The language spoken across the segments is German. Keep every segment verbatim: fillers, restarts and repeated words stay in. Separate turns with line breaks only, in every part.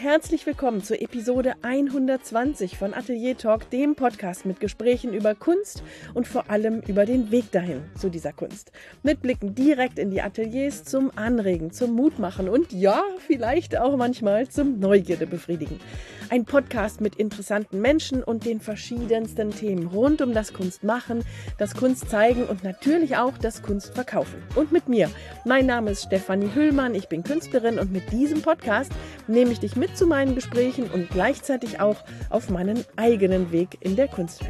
herzlich willkommen zur Episode hundertzwanzig von Atelier Talk, dem Podcast mit Gesprächen über Kunst und vor allem über den Weg dahin zu dieser Kunst. Mit Blicken direkt in die Ateliers zum Anregen, zum Mutmachen und ja, vielleicht auch manchmal zum Neugierde befriedigen. Ein Podcast mit interessanten Menschen und den verschiedensten Themen rund um das Kunstmachen, das Kunstzeigen und natürlich auch das Kunstverkaufen. Und mit mir. Mein Name ist Stefanie Hüllmann, ich bin Künstlerin und mit diesem Podcast nehme ich dich mit zu meinen Gesprächen und gleichzeitig auch auf meinen eigenen Weg in der Kunstwelt.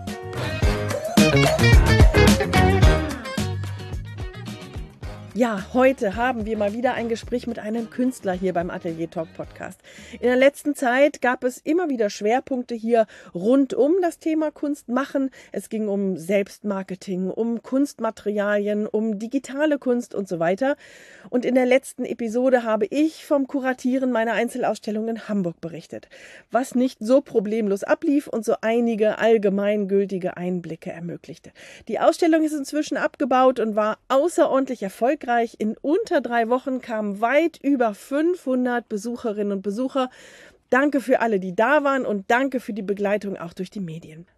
Ja, heute haben wir mal wieder ein Gespräch mit einem Künstler hier beim Atelier Talk Podcast. In der letzten Zeit gab es immer wieder Schwerpunkte hier rund um das Thema Kunst machen. Es ging um Selbstmarketing, um Kunstmaterialien, um digitale Kunst und so weiter. Und in der letzten Episode habe ich vom Kuratieren meiner Einzelausstellung in Hamburg berichtet, was nicht so problemlos ablief und so einige allgemeingültige Einblicke ermöglichte. Die Ausstellung ist inzwischen abgebaut und war außerordentlich erfolgreich. In unter drei Wochen kamen weit über fünfhundert Besucherinnen und Besucher. Danke für alle, die da waren und danke für die Begleitung auch durch die Medien.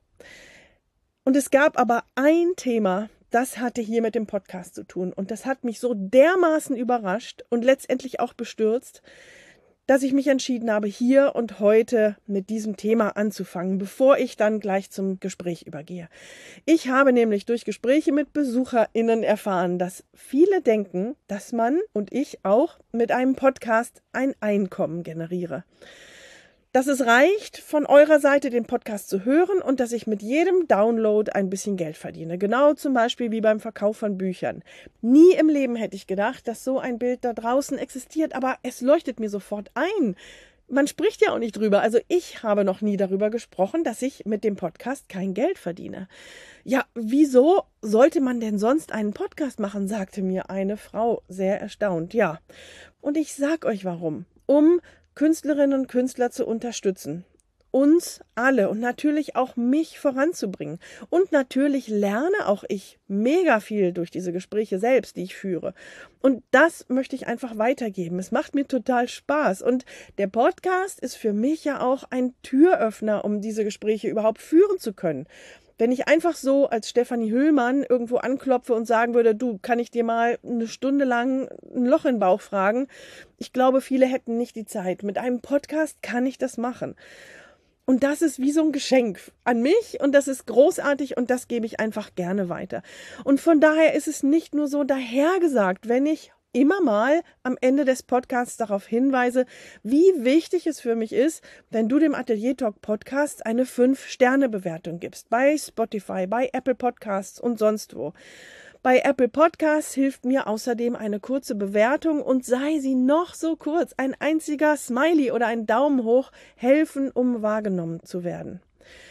Und es gab aber ein Thema, das hatte hier mit dem Podcast zu tun und das hat mich so dermaßen überrascht und letztendlich auch bestürzt, dass ich mich entschieden habe, hier und heute mit diesem Thema anzufangen, bevor ich dann gleich zum Gespräch übergehe. Ich habe nämlich durch Gespräche mit BesucherInnen erfahren, dass viele denken, dass man und ich auch mit einem Podcast ein Einkommen generiere. Dass es reicht, von eurer Seite den Podcast zu hören und dass ich mit jedem Download ein bisschen Geld verdiene. Genau zum Beispiel wie beim Verkauf von Büchern. Nie im Leben hätte ich gedacht, dass so ein Bild da draußen existiert, aber es leuchtet mir sofort ein. Man spricht ja auch nicht drüber. Also ich habe noch nie darüber gesprochen, dass ich mit dem Podcast kein Geld verdiene. Ja, wieso sollte man denn sonst einen Podcast machen, sagte mir eine Frau sehr erstaunt. Ja, und ich sag euch warum. Um Künstlerinnen und Künstler zu unterstützen, uns alle und natürlich auch mich voranzubringen. Und natürlich lerne auch ich mega viel durch diese Gespräche selbst, die ich führe. Und das möchte ich einfach weitergeben. Es macht mir total Spaß. Und der Podcast ist für mich ja auch ein Türöffner, um diese Gespräche überhaupt führen zu können. Wenn ich einfach so als Stefanie Hüllmann irgendwo anklopfe und sagen würde, du, kann ich dir mal eine Stunde lang ein Loch in den Bauch fragen? Ich glaube, viele hätten nicht die Zeit. Mit einem Podcast kann ich das machen. Und das ist wie so ein Geschenk an mich und das ist großartig und das gebe ich einfach gerne weiter. Und von daher ist es nicht nur so dahergesagt, wenn ich immer mal am Ende des Podcasts darauf hinweise, wie wichtig es für mich ist, wenn du dem Atelier Talk Podcast eine fünf Sterne Bewertung gibst. Bei Spotify, bei Apple Podcasts und sonst wo. Bei Apple Podcasts hilft mir außerdem eine kurze Bewertung und sei sie noch so kurz, ein einziger Smiley oder ein Daumen hoch helfen, um wahrgenommen zu werden.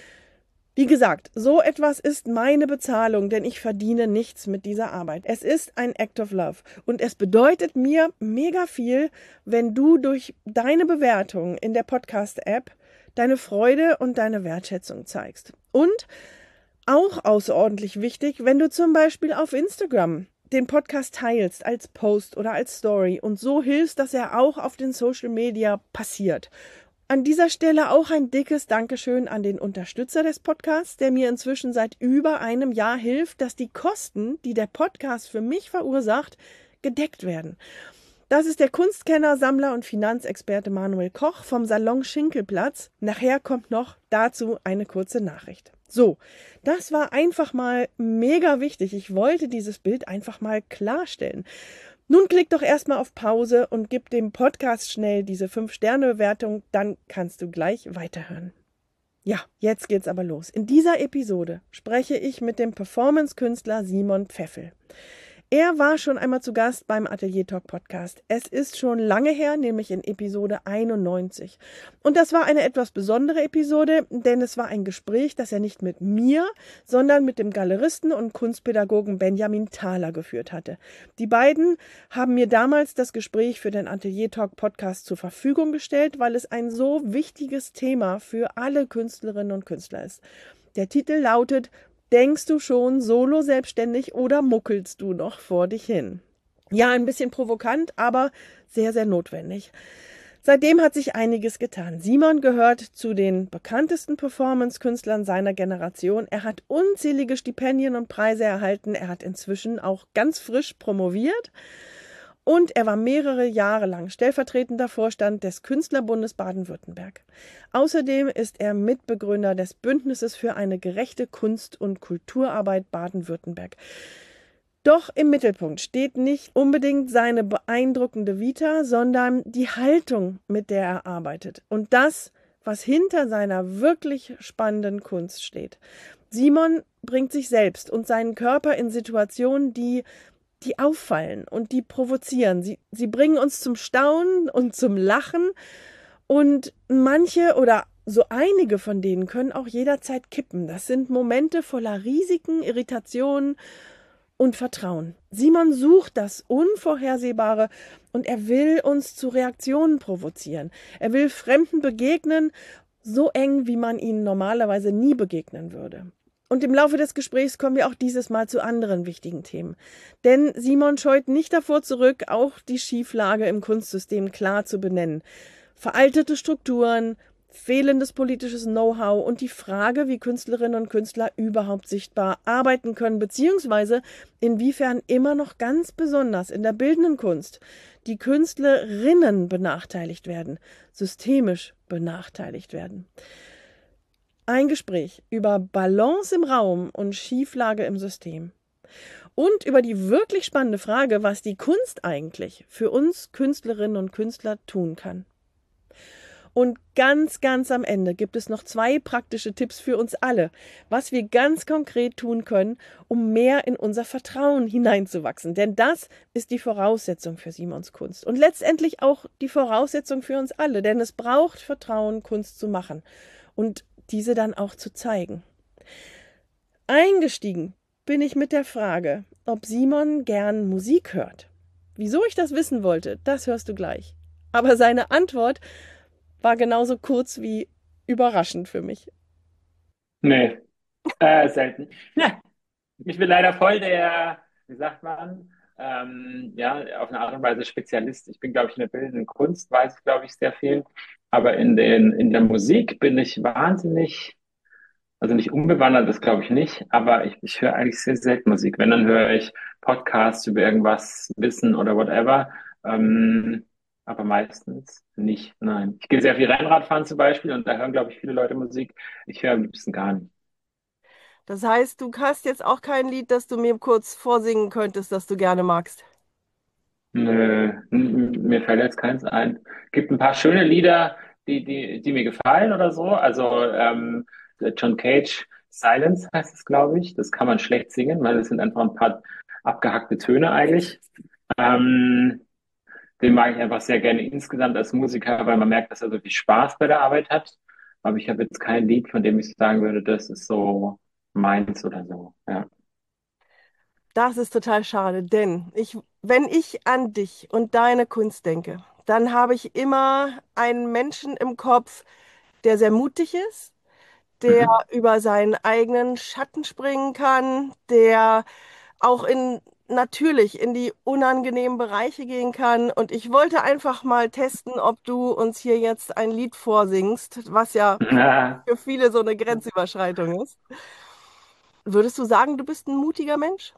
Wie gesagt, so etwas ist meine Bezahlung, denn ich verdiene nichts mit dieser Arbeit. Es ist ein Act of Love und es bedeutet mir mega viel, wenn du durch deine Bewertung in der Podcast-App deine Freude und deine Wertschätzung zeigst. Und auch außerordentlich wichtig, wenn du zum Beispiel auf Instagram den Podcast teilst als Post oder als Story und so hilfst, dass er auch auf den Social Media passiert. An dieser Stelle auch ein dickes Dankeschön an den Unterstützer des Podcasts, der mir inzwischen seit über einem Jahr hilft, dass die Kosten, die der Podcast für mich verursacht, gedeckt werden. Das ist der Kunstkenner, Sammler und Finanzexperte Manuel Koch vom Salon Schinkelplatz. Nachher kommt noch dazu eine kurze Nachricht. So, das war einfach mal mega wichtig. Ich wollte dieses Bild einfach mal klarstellen. Nun klick doch erstmal auf Pause und gib dem Podcast schnell diese fünf Sterne Bewertung, dann kannst du gleich weiterhören. Ja, jetzt geht's aber los. In dieser Episode spreche ich mit dem Performance-Künstler Simon Pfeffel. Er war schon einmal zu Gast beim Atelier Talk Podcast. Es ist schon lange her, nämlich in Episode einundneunzig. Und das war eine etwas besondere Episode, denn es war ein Gespräch, das er nicht mit mir, sondern mit dem Galeristen und Kunstpädagogen Benjamin Thaler geführt hatte. Die beiden haben mir damals das Gespräch für den Atelier Talk Podcast zur Verfügung gestellt, weil es ein so wichtiges Thema für alle Künstlerinnen und Künstler ist. Der Titel lautet: Denkst du schon solo selbstständig oder muckelst du noch vor dich hin? Ja, ein bisschen provokant, aber sehr, sehr notwendig. Seitdem hat sich einiges getan. Simon gehört zu den bekanntesten Performance-Künstlern seiner Generation. Er hat unzählige Stipendien und Preise erhalten. Er hat inzwischen auch ganz frisch promoviert. Und er war mehrere Jahre lang stellvertretender Vorstand des Künstlerbundes Baden-Württemberg. Außerdem ist er Mitbegründer des Bündnisses für eine gerechte Kunst- und Kulturarbeit Baden-Württemberg. Doch im Mittelpunkt steht nicht unbedingt seine beeindruckende Vita, sondern die Haltung, mit der er arbeitet. Und das, was hinter seiner wirklich spannenden Kunst steht. Simon bringt sich selbst und seinen Körper in Situationen, die, die auffallen und die provozieren. Sie, sie bringen uns zum Staunen und zum Lachen. Und manche oder so einige von denen können auch jederzeit kippen. Das sind Momente voller Risiken, Irritationen und Vertrauen. Simon sucht das Unvorhersehbare und er will uns zu Reaktionen provozieren. Er will Fremden begegnen, so eng, wie man ihnen normalerweise nie begegnen würde. Und im Laufe des Gesprächs kommen wir auch dieses Mal zu anderen wichtigen Themen. Denn Simon scheut nicht davor zurück, auch die Schieflage im Kunstsystem klar zu benennen. Veraltete Strukturen, fehlendes politisches Know-how und die Frage, wie Künstlerinnen und Künstler überhaupt sichtbar arbeiten können, beziehungsweise inwiefern immer noch ganz besonders in der bildenden Kunst die Künstlerinnen benachteiligt werden, systemisch benachteiligt werden. Ein Gespräch über Balance im Raum und Schieflage im System. Und über die wirklich spannende Frage, was die Kunst eigentlich für uns Künstlerinnen und Künstler tun kann. Und ganz, ganz am Ende gibt es noch zwei praktische Tipps für uns alle, was wir ganz konkret tun können, um mehr in unser Vertrauen hineinzuwachsen. Denn das ist die Voraussetzung für Simons Kunst und letztendlich auch die Voraussetzung für uns alle. Denn es braucht Vertrauen, Kunst zu machen und diese dann auch zu zeigen. Eingestiegen bin ich mit der Frage, ob Simon gern Musik hört. Wieso ich das wissen wollte, das hörst du gleich. Aber seine Antwort war genauso kurz wie überraschend für mich.
Nee, äh, selten. Ja, ich bin leider voll der, wie sagt man, ähm, ja, auf eine Art und Weise Spezialist. Ich bin, glaube ich, in der bildenden Kunst, weiß, glaube ich, sehr viel. Aber in den, in der Musik bin ich wahnsinnig, also nicht unbewandert, das glaube ich nicht, aber ich, ich höre eigentlich sehr selten Musik. Wenn, dann höre ich Podcasts über irgendwas, Wissen oder whatever. Ähm, aber meistens nicht, nein. Ich gehe sehr viel Rennradfahren zum Beispiel und da hören, glaube ich, viele Leute Musik. Ich höre am liebsten gar nicht.
Das heißt, du hast jetzt auch kein Lied, das du mir kurz vorsingen könntest, das du gerne magst.
Nö, n- mir fällt jetzt keins ein. Gibt ein paar schöne Lieder, die, die, die mir gefallen oder so. Also ähm, John Cage, Silence heißt es, glaube ich. Das kann man schlecht singen, weil es sind einfach ein paar abgehackte Töne eigentlich. Ähm, Den mag ich einfach sehr gerne insgesamt als Musiker, weil man merkt, dass er so viel Spaß bei der Arbeit hat. Aber ich habe jetzt kein Lied, von dem ich sagen würde, das ist so meins oder so. Ja.
Das ist total schade, denn ich, wenn ich an dich und deine Kunst denke, dann habe ich immer einen Menschen im Kopf, der sehr mutig ist, der
Mhm.
über seinen eigenen Schatten springen kann, der auch in natürlich in die unangenehmen Bereiche gehen kann. Und ich wollte einfach mal testen, ob du uns hier jetzt ein Lied vorsingst, was ja
Ja.
für viele so eine Grenzüberschreitung ist. Würdest du sagen, du bist ein mutiger Mensch?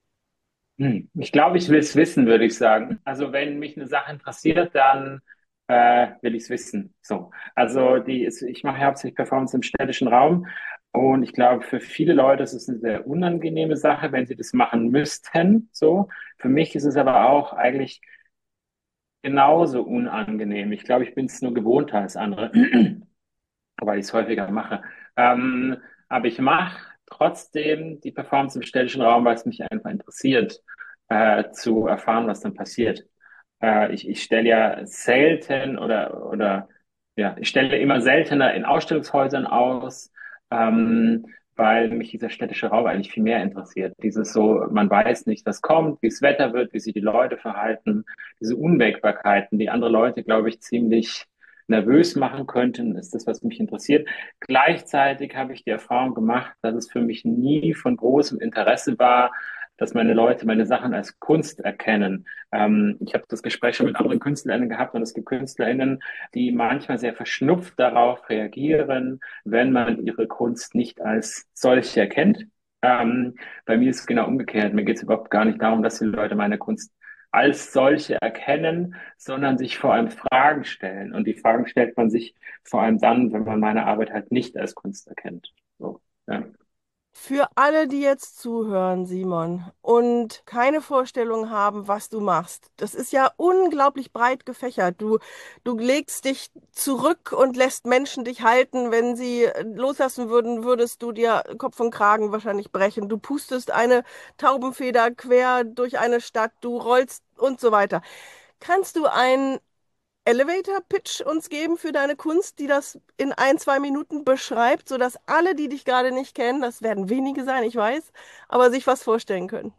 Hm. Ich glaube, ich will es wissen, würde ich sagen. Also wenn mich eine Sache interessiert, dann äh, will ich es wissen. So. Also die ist, ich mache ja hauptsächlich Performance im städtischen Raum und ich glaube, für viele Leute ist es eine sehr unangenehme Sache, wenn sie das machen müssten. So. Für mich ist es aber auch eigentlich genauso unangenehm. Ich glaube, ich bin es nur gewohnter als andere, weil ich es häufiger mache. Ähm, aber ich mache trotzdem die Performance im städtischen Raum, weil es mich einfach interessiert, äh, zu erfahren, was dann passiert. Äh, ich, ich stelle ja selten oder, oder ja, ich stelle immer seltener in Ausstellungshäusern aus, ähm, weil mich dieser städtische Raum eigentlich viel mehr interessiert. Dieses so, man weiß nicht, was kommt, wie das Wetter wird, wie sich die Leute verhalten, diese Unwägbarkeiten, die andere Leute, glaube ich, ziemlich nervös machen könnten, ist das, was mich interessiert. Gleichzeitig habe ich die Erfahrung gemacht, dass es für mich nie von großem Interesse war, dass meine Leute meine Sachen als Kunst erkennen. Ähm, ich habe das Gespräch schon mit anderen KünstlerInnen gehabt und es gibt KünstlerInnen, die manchmal sehr verschnupft darauf reagieren, wenn man ihre Kunst nicht als solche erkennt. Ähm, bei mir ist es genau umgekehrt. Mir geht es überhaupt gar nicht darum, dass die Leute meine Kunst als solche erkennen, sondern sich vor allem Fragen stellen. Und die Fragen stellt man sich vor allem dann, wenn man meine Arbeit halt nicht als Kunst erkennt. So, ja.
Für alle, die jetzt zuhören, Simon, und keine Vorstellung haben, was du machst, das ist ja unglaublich breit gefächert. Du, du legst dich zurück und lässt Menschen dich halten. Wenn sie loslassen würden, würdest du dir Kopf und Kragen wahrscheinlich brechen. Du pustest eine Taubenfeder quer durch eine Stadt, du rollst und so weiter. Kannst du ein Elevator-Pitch uns geben für deine Kunst, die das in ein, zwei Minuten beschreibt, sodass alle, die dich gerade nicht kennen, das werden wenige sein, ich weiß, aber sich was vorstellen können?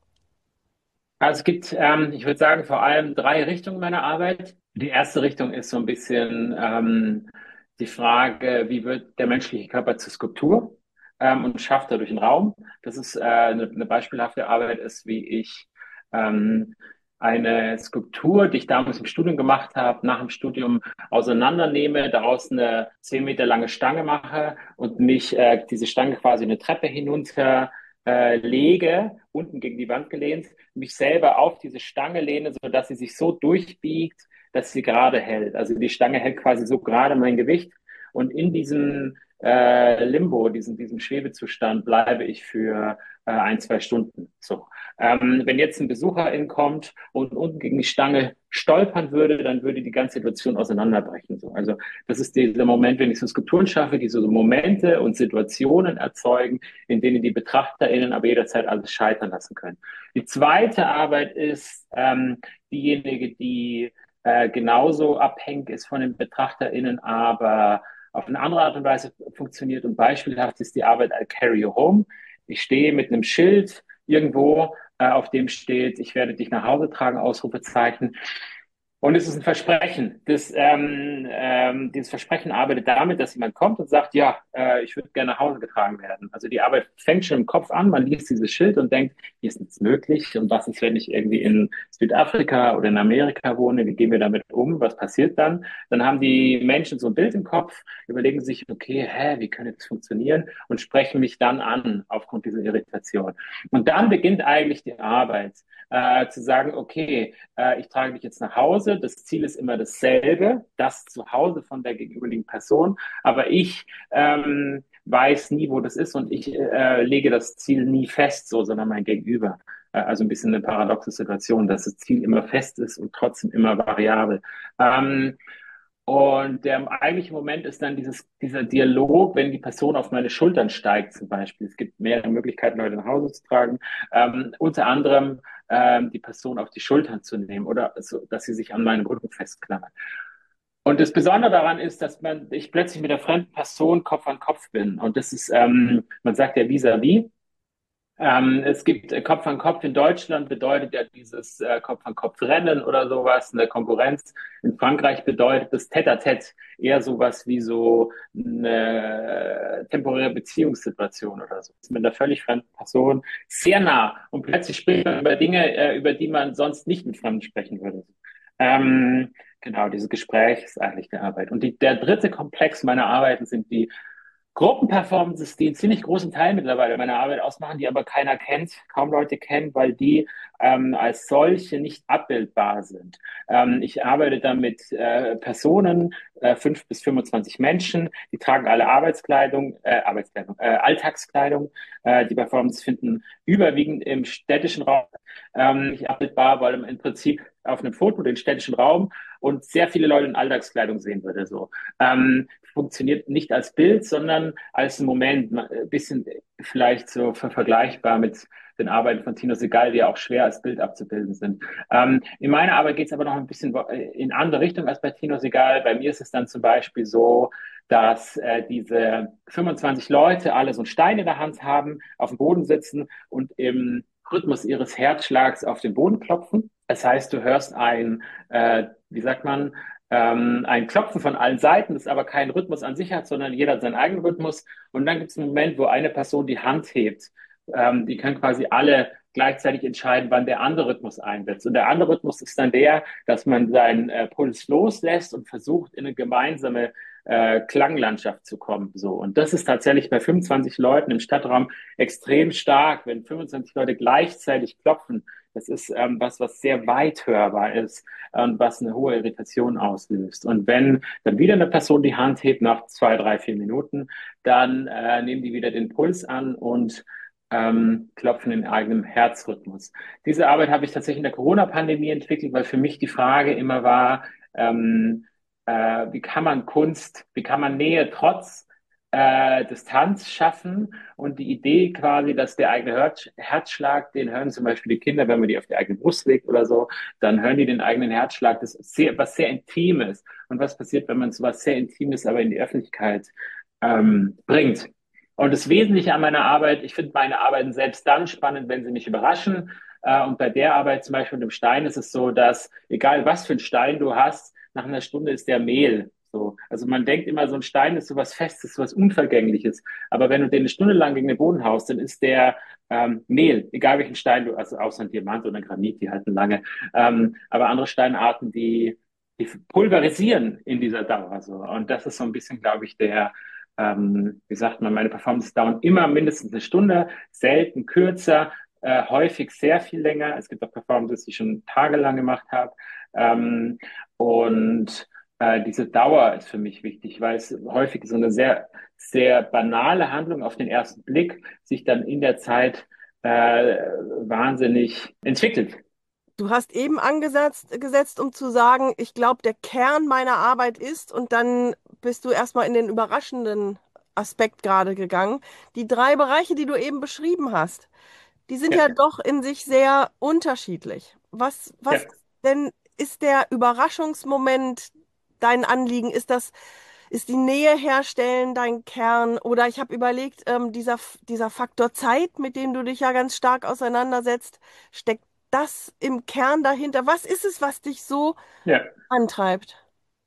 Also es gibt, ähm, ich würde sagen, vor allem drei Richtungen meiner Arbeit. Die erste Richtung ist so ein bisschen ähm, die Frage, wie wird der menschliche Körper zur Skulptur ähm, und schafft dadurch einen Raum. Das ist äh, eine, eine beispielhafte Arbeit, ist, wie ich ähm, eine Skulptur, die ich damals im Studium gemacht habe, nach dem Studium auseinandernehme, daraus eine zehn Meter lange Stange mache und mich äh, diese Stange quasi eine Treppe hinunter äh, lege, unten gegen die Wand gelehnt, mich selber auf diese Stange lehne, sodass sie sich so durchbiegt, dass sie gerade hält. Also die Stange hält quasi so gerade mein Gewicht und in diesem äh, Limbo, diesem, diesem Schwebezustand bleibe ich für äh, ein, zwei Stunden. So. Ähm, wenn jetzt ein Besucherin kommt und unten gegen die Stange stolpern würde, dann würde die ganze Situation auseinanderbrechen. So. Also das ist dieser Moment, wenn ich so Skulpturen schaffe, die so Momente und Situationen erzeugen, in denen die BetrachterInnen aber jederzeit alles scheitern lassen können. Die zweite Arbeit ist ähm, diejenige, die äh, genauso abhängig ist von den BetrachterInnen, aber auf eine andere Art und Weise funktioniert. Und beispielhaft ist die Arbeit I'll Carry You Home. Ich stehe mit einem Schild irgendwo, äh, auf dem steht, ich werde dich nach Hause tragen, Ausrufezeichen. Und es ist ein Versprechen. Das, ähm, ähm, dieses Versprechen arbeitet damit, dass jemand kommt und sagt, ja, äh, ich würde gerne nach Hause getragen werden. Also die Arbeit fängt schon im Kopf an, man liest dieses Schild und denkt, hier ist nichts möglich. Und was ist, wenn ich irgendwie in Südafrika oder in Amerika wohne? Wie gehen wir damit um? Was passiert dann? Dann haben die Menschen so ein Bild im Kopf, überlegen sich, okay, hä, wie könnte das funktionieren? Und sprechen mich dann an aufgrund dieser Irritation. Und dann beginnt eigentlich die Arbeit, äh, zu sagen, okay, äh, ich trage dich jetzt nach Hause. Das Ziel ist immer dasselbe, das Zuhause von der gegenüberliegenden Person. Aber ich ähm, weiß nie, wo das ist und ich äh, lege das Ziel nie fest, so, sondern mein Gegenüber. Äh, also ein bisschen eine paradoxe Situation, dass das Ziel immer fest ist und trotzdem immer variabel. Ähm, und der eigentliche Moment ist dann dieses, dieser Dialog, wenn die Person auf meine Schultern steigt zum Beispiel. Es gibt mehrere Möglichkeiten, Leute nach Hause zu tragen. Ähm, unter anderem ähm, die Person auf die Schultern zu nehmen oder so, dass sie sich an meinen Rücken festklammert. Und das Besondere daran ist, dass man ich plötzlich mit der fremden Person Kopf an Kopf bin. Und das ist, ähm, man sagt ja vis-à-vis. Ähm, es gibt äh, Kopf an Kopf in Deutschland, bedeutet ja dieses äh, Kopf an Kopf Rennen oder sowas, eine Konkurrenz. In Frankreich bedeutet das Tête-à-Tête eher sowas wie so eine temporäre Beziehungssituation oder so. Mit einer völlig fremden Person sehr nah und plötzlich spricht man über Dinge, äh, über die man sonst nicht mit Fremden sprechen würde. Ähm, genau, dieses Gespräch ist eigentlich die Arbeit. Und die, der dritte Komplex meiner Arbeiten sind die Gruppenperformances, die einen ziemlich großen Teil mittlerweile meiner Arbeit ausmachen, die aber keiner kennt, kaum Leute kennen, weil die ähm, als solche nicht abbildbar sind. Ähm, ich arbeite da mit äh, Personen, äh, fünf bis fünfundzwanzig Menschen, die tragen alle Arbeitskleidung, äh, Arbeitskleidung, äh, Alltagskleidung. Äh, die Performances finden überwiegend im städtischen Raum ähm, nicht abbildbar, weil man im Prinzip auf einem Foto den städtischen Raum und sehr viele Leute in Alltagskleidung sehen würde. So ähm, funktioniert nicht als Bild, sondern als ein Moment, ein bisschen vielleicht so vergleichbar mit den Arbeiten von Tino Sehgal, die ja auch schwer als Bild abzubilden sind. Ähm, in meiner Arbeit geht es aber noch ein bisschen in andere Richtung als bei Tino Sehgal. Bei mir ist es dann zum Beispiel so, dass äh, diese fünfundzwanzig Leute alle so einen Stein in der Hand haben, auf dem Boden sitzen und im Rhythmus ihres Herzschlags auf den Boden klopfen. Das heißt, du hörst ein, äh, wie sagt man, ähm, ein Klopfen von allen Seiten, das aber keinen Rhythmus an sich hat, sondern jeder hat seinen eigenen Rhythmus. Und dann gibt es einen Moment, wo eine Person die Hand hebt. Ähm, die können quasi alle gleichzeitig entscheiden, wann der andere Rhythmus einsetzt. Und der andere Rhythmus ist dann der, dass man seinen äh, Puls loslässt und versucht, in eine gemeinsame äh, Klanglandschaft zu kommen. So. Und das ist tatsächlich bei fünfundzwanzig Leuten im Stadtraum extrem stark, wenn fünfundzwanzig Leute gleichzeitig klopfen. Das ist ähm, was, was sehr weit hörbar ist und was eine hohe Irritation auslöst. Und wenn dann wieder eine Person die Hand hebt nach zwei, drei, vier Minuten, dann äh, nehmen die wieder den Puls an und ähm, klopfen in eigenem Herzrhythmus. Diese Arbeit habe ich tatsächlich in der Corona-Pandemie entwickelt, weil für mich die Frage immer war, ähm, äh, wie kann man Kunst, wie kann man Nähe trotz äh, Distanz schaffen und die Idee quasi, dass der eigene Herz, Herzschlag, den hören zum Beispiel die Kinder, wenn man die auf die eigene Brust legt oder so, dann hören die den eigenen Herzschlag, das ist sehr, was sehr Intimes. Und was passiert, wenn man so was sehr Intimes aber in die Öffentlichkeit ähm, bringt? Und das Wesentliche an meiner Arbeit, ich finde meine Arbeiten selbst dann spannend, wenn sie mich überraschen. Äh, und bei der Arbeit zum Beispiel mit dem Stein ist es so, dass egal was für einen Stein du hast, nach einer Stunde ist der Mehl. So. Also man denkt immer, so ein Stein ist sowas Festes, sowas Unvergängliches. Aber wenn du den eine Stunde lang gegen den Boden haust, dann ist der ähm, Mehl, egal welchen Stein du, also außer ein Diamant oder ein Granit, die halten lange. Ähm, aber andere Steinarten, die, die pulverisieren in dieser Dauer. So. Und das ist so ein bisschen, glaube ich, der, ähm, wie sagt man, meine Performances dauern immer mindestens eine Stunde, selten kürzer, äh, häufig sehr viel länger. Es gibt auch Performances, die ich schon tagelang gemacht habe. Ähm, und äh, diese Dauer ist für mich wichtig, weil es häufig so eine sehr, sehr banale Handlung auf den ersten Blick sich dann in der Zeit äh, wahnsinnig entwickelt.
Du hast eben angesetzt, gesetzt, um zu sagen, ich glaube, der Kern meiner Arbeit ist, und dann bist du erstmal in den überraschenden Aspekt gerade gegangen. Die drei Bereiche, die du eben beschrieben hast, die sind
Ja,
ja doch in sich sehr unterschiedlich. Was, was
ja.
denn ist der Überraschungsmoment dein Anliegen? Ist das, ist die Nähe herstellen dein Kern? Oder ich habe überlegt, ähm, dieser, dieser Faktor Zeit, mit dem du dich ja ganz stark auseinandersetzt, steckt das im Kern dahinter? Was ist es, was dich so
Ja.
antreibt?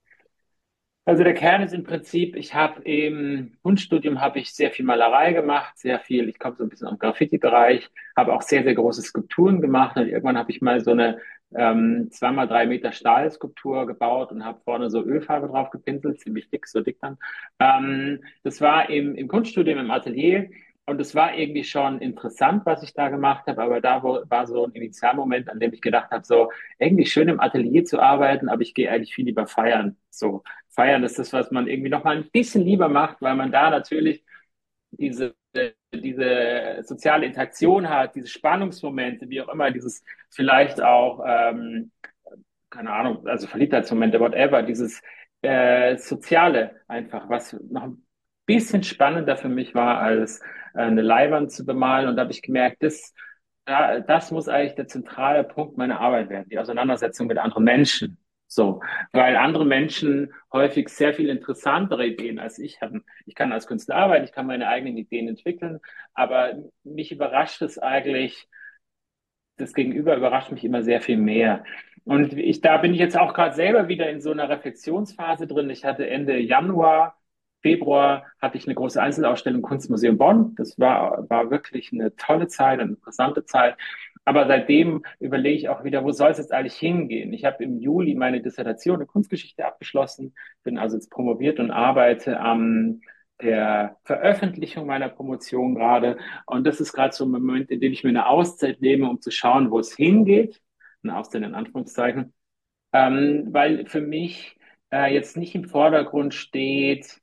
Also der Kern ist im Prinzip, ich habe im Kunststudium habe ich sehr viel Malerei gemacht, sehr viel, ich komme so ein bisschen am Graffiti-Bereich, habe auch sehr, sehr große Skulpturen gemacht und irgendwann habe ich mal so eine ähm, zwei mal drei Meter Stahlskulptur gebaut und habe vorne so Ölfarbe drauf gepinselt, ziemlich dick, so dick dann. Ähm, das war im, im Kunststudium, im Atelier und es war irgendwie schon interessant, was ich da gemacht habe, aber da wo, war so ein Initialmoment, an dem ich gedacht habe, so irgendwie schön im Atelier zu arbeiten, aber ich gehe eigentlich viel lieber feiern, so. Feiern ist das, was man irgendwie noch mal ein bisschen lieber macht, weil man da natürlich diese, diese soziale Interaktion hat, diese Spannungsmomente, wie auch immer, dieses vielleicht auch, ähm, keine Ahnung, also Verliebtheitsmomente, whatever, dieses äh, Soziale einfach, was noch ein bisschen spannender für mich war, als äh, eine Leinwand zu bemalen. Und da habe ich gemerkt, das, da, das muss eigentlich der zentrale Punkt meiner Arbeit werden, die Auseinandersetzung mit anderen Menschen. So, weil andere Menschen häufig sehr viel interessantere Ideen als ich haben. Ich kann als Künstler arbeiten, ich kann meine eigenen Ideen entwickeln, aber mich überrascht es eigentlich, das Gegenüber überrascht mich immer sehr viel mehr. Und ich, da bin ich jetzt auch gerade selber wieder in so einer Reflexionsphase drin. Ich hatte Ende Januar, Februar hatte ich eine große Einzelausstellung im Kunstmuseum Bonn. Das war, war wirklich eine tolle Zeit, eine interessante Zeit. Aber seitdem überlege ich auch wieder, wo soll es jetzt eigentlich hingehen? Ich habe im Juli meine Dissertation in Kunstgeschichte abgeschlossen, bin also jetzt promoviert und arbeite am der Veröffentlichung meiner Promotion gerade. Und das ist gerade so ein Moment, in dem ich mir eine Auszeit nehme, um zu schauen, wo es hingeht. Eine Auszeit in Anführungszeichen. Ähm, weil für mich äh, jetzt nicht im Vordergrund steht,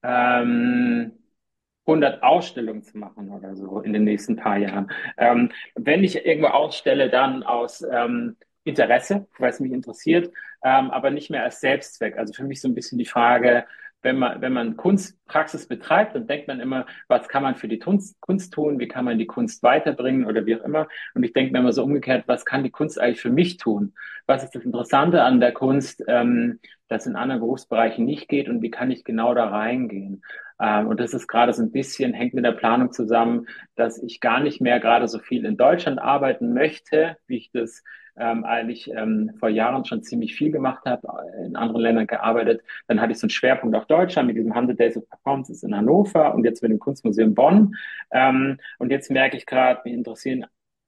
ähm, hundert Ausstellungen zu machen oder so in den nächsten paar Jahren. Ähm, wenn ich irgendwo ausstelle, dann aus ähm, Interesse, weil es mich interessiert, ähm, aber nicht mehr als Selbstzweck. Also für mich so ein bisschen die Frage, wenn man, wenn man Kunstpraxis betreibt, dann denkt man immer, was kann man für die Kunst, Kunst tun, wie kann man die Kunst weiterbringen oder wie auch immer. Und ich denke mir immer so umgekehrt, was kann die Kunst eigentlich für mich tun? Was ist das Interessante an der Kunst, ähm, das in anderen Berufsbereichen nicht geht und wie kann ich genau da reingehen? Ähm, und das ist gerade so ein bisschen, hängt mit der Planung zusammen, dass ich gar nicht mehr gerade so viel in Deutschland arbeiten möchte, wie ich das ähm, eigentlich ähm, vor Jahren schon ziemlich viel gemacht habe, in anderen Ländern gearbeitet. Dann hatte ich so einen Schwerpunkt auf Deutschland mit diesem hundert Days of Performances in Hannover und jetzt mit dem Kunstmuseum Bonn. Ähm, und jetzt merke ich gerade, mich interessieren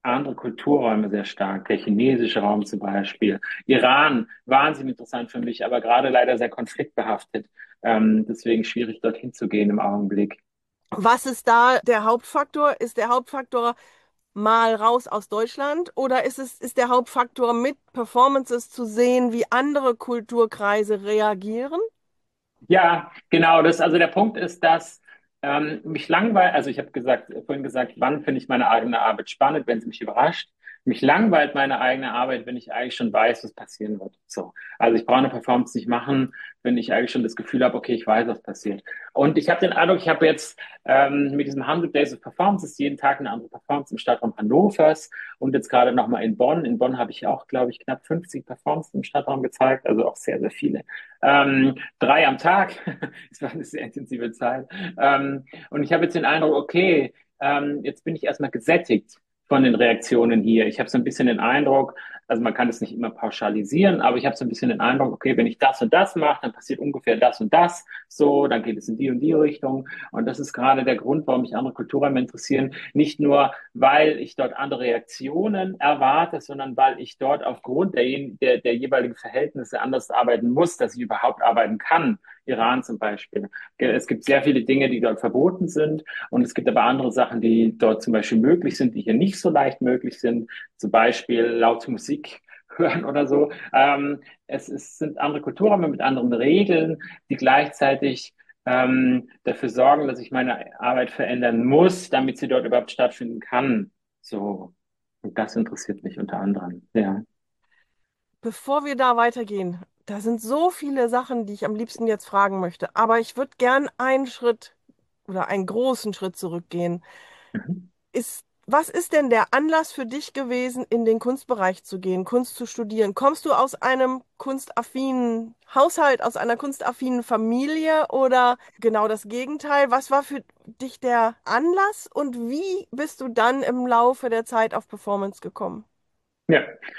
andere Kulturräume sehr stark. Der chinesische Raum zum Beispiel. Iran, wahnsinnig interessant für mich, aber gerade leider sehr konfliktbehaftet. Ähm, deswegen schwierig, dorthin zu gehen im Augenblick.
Was ist da der Hauptfaktor? Ist der Hauptfaktor mal raus aus Deutschland oder ist es, ist der Hauptfaktor mit Performances zu sehen, wie andere Kulturkreise reagieren?
Ja, genau. Das, also der Punkt ist, dass ähm, mich langweilt, also ich habe gesagt, vorhin gesagt, wann finde ich meine eigene Arbeit spannend, wenn sie mich überrascht. Mich langweilt meine eigene Arbeit, wenn ich eigentlich schon weiß, was passieren wird. So. Also ich brauche eine Performance nicht machen, wenn ich eigentlich schon das Gefühl habe, okay, ich weiß, was passiert. Und ich habe den Eindruck, ich habe jetzt ähm, mit diesem hundert Days of Performances jeden Tag eine andere Performance im Stadtraum Hannovers und jetzt gerade nochmal in Bonn. In Bonn habe ich auch, glaube ich, knapp fünfzig Performances im Stadtraum gezeigt, also auch sehr, sehr viele. Ähm, drei am Tag. Es war eine sehr intensive Zeit. Ähm, und ich habe jetzt den Eindruck, okay, ähm, jetzt bin ich erstmal gesättigt von den Reaktionen hier. Ich habe so ein bisschen den Eindruck, also man kann es nicht immer pauschalisieren, aber ich habe so ein bisschen den Eindruck, okay, wenn ich das und das mache, dann passiert ungefähr das und das, so, dann geht es in die und die Richtung. Und das ist gerade der Grund, warum mich andere Kulturräume interessieren. Nicht nur, weil ich dort andere Reaktionen erwarte, sondern weil ich dort aufgrund der, der, der jeweiligen Verhältnisse anders arbeiten muss, dass ich überhaupt arbeiten kann. Iran zum Beispiel. Es gibt sehr viele Dinge, die dort verboten sind. Und es gibt aber andere Sachen, die dort zum Beispiel möglich sind, die hier nicht so leicht möglich sind. Zum Beispiel laute Musik hören oder so. Ähm, es, es sind andere Kulturräume mit anderen Regeln, die gleichzeitig ähm, dafür sorgen, dass ich meine Arbeit verändern muss, damit sie dort überhaupt stattfinden kann. So. Und das interessiert mich unter anderem. Ja.
Bevor wir da weitergehen, da sind so viele Sachen, die ich am liebsten jetzt fragen möchte, aber ich würde gern einen Schritt oder einen großen Schritt zurückgehen.
Mhm.
Ist, was ist denn der Anlass für dich gewesen, in den Kunstbereich zu gehen, Kunst zu studieren? Kommst du aus einem kunstaffinen Haushalt, aus einer kunstaffinen Familie oder genau das Gegenteil? Was war für dich der Anlass und wie bist du dann im Laufe der Zeit auf Performance gekommen?
Ja,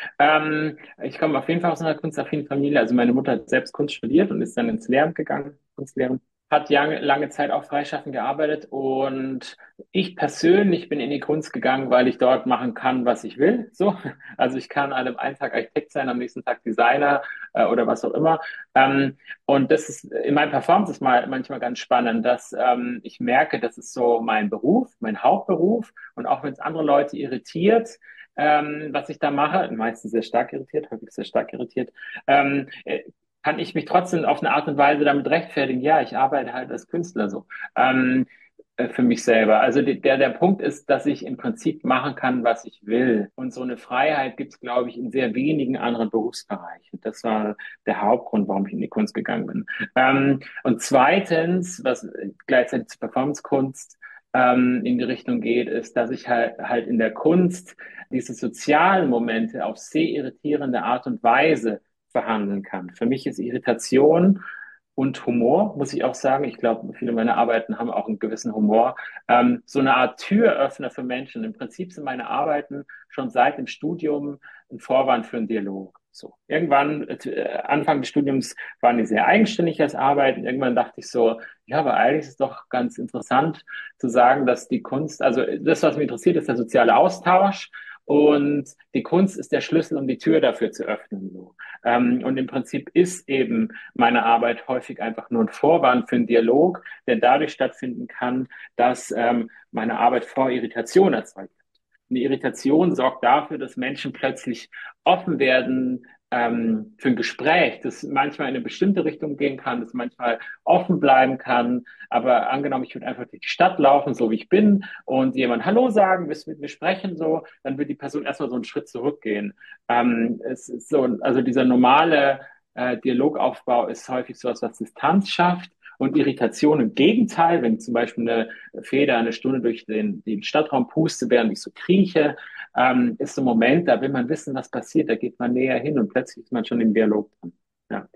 ähm, ich komme auf jeden Fall aus einer kunstaffinen Familie. Also meine Mutter hat selbst Kunst studiert und ist dann ins Lehramt gegangen, Kunstlehramt. Hat lange, lange Zeit auch freischaffend gearbeitet und ich persönlich bin in die Kunst gegangen, weil ich dort machen kann, was ich will. So, also ich kann an einem einen Tag Architekt sein, am nächsten Tag Designer äh, oder was auch immer. Ähm, und das ist in meinem Performance ist mal manchmal ganz spannend, dass ähm, ich merke, das ist so mein Beruf, mein Hauptberuf und auch wenn es andere Leute irritiert, ähm, was ich da mache, meistens sehr stark irritiert, häufig sehr stark irritiert, ähm, äh, kann ich mich trotzdem auf eine Art und Weise damit rechtfertigen, ja, ich arbeite halt als Künstler so. Ähm, äh, für mich selber. Also die, der, der Punkt ist, dass ich im Prinzip machen kann, was ich will. Und so eine Freiheit gibt es, glaube ich, in sehr wenigen anderen Berufsbereichen. Das war der Hauptgrund, warum ich in die Kunst gegangen bin. Ähm, und zweitens, was gleichzeitig zur Performancekunst ähm, in die Richtung geht, ist, dass ich halt, halt in der Kunst diese sozialen Momente auf sehr irritierende Art und Weise verhandeln kann. Für mich ist Irritation und Humor, muss ich auch sagen. Ich glaube, viele meiner Arbeiten haben auch einen gewissen Humor. Ähm, so eine Art Türöffner für Menschen. Im Prinzip sind meine Arbeiten schon seit dem Studium ein Vorwand für einen Dialog. So. Irgendwann, äh, Anfang des Studiums waren die sehr eigenständig als Arbeiten. Irgendwann dachte ich so, ja, aber eigentlich ist es doch ganz interessant zu sagen, dass die Kunst, also das, was mich interessiert, ist der soziale Austausch. Und die Kunst ist der Schlüssel, um die Tür dafür zu öffnen. So. Ähm, und im Prinzip ist eben meine Arbeit häufig einfach nur ein Vorwand für einen Dialog, der dadurch stattfinden kann, dass ähm, meine Arbeit vor Irritation erzeugt. Eine Irritation sorgt dafür, dass Menschen plötzlich offen werden ähm, für ein Gespräch, das manchmal in eine bestimmte Richtung gehen kann, das manchmal offen bleiben kann. Aber angenommen, ich würde einfach durch die Stadt laufen, so wie ich bin, und jemand Hallo sagen, willst du mit mir sprechen, so, dann wird die Person erstmal so einen Schritt zurückgehen. Ähm, es ist so, also dieser normale äh, Dialogaufbau ist häufig so etwas, was Distanz schafft. Und Irritation im Gegenteil, wenn zum Beispiel eine Feder eine Stunde durch den, den Stadtraum puste, während ich so krieche, ähm, ist so ein Moment, da will man wissen, was passiert, da geht man näher hin und plötzlich ist man schon im Dialog drin. Ja.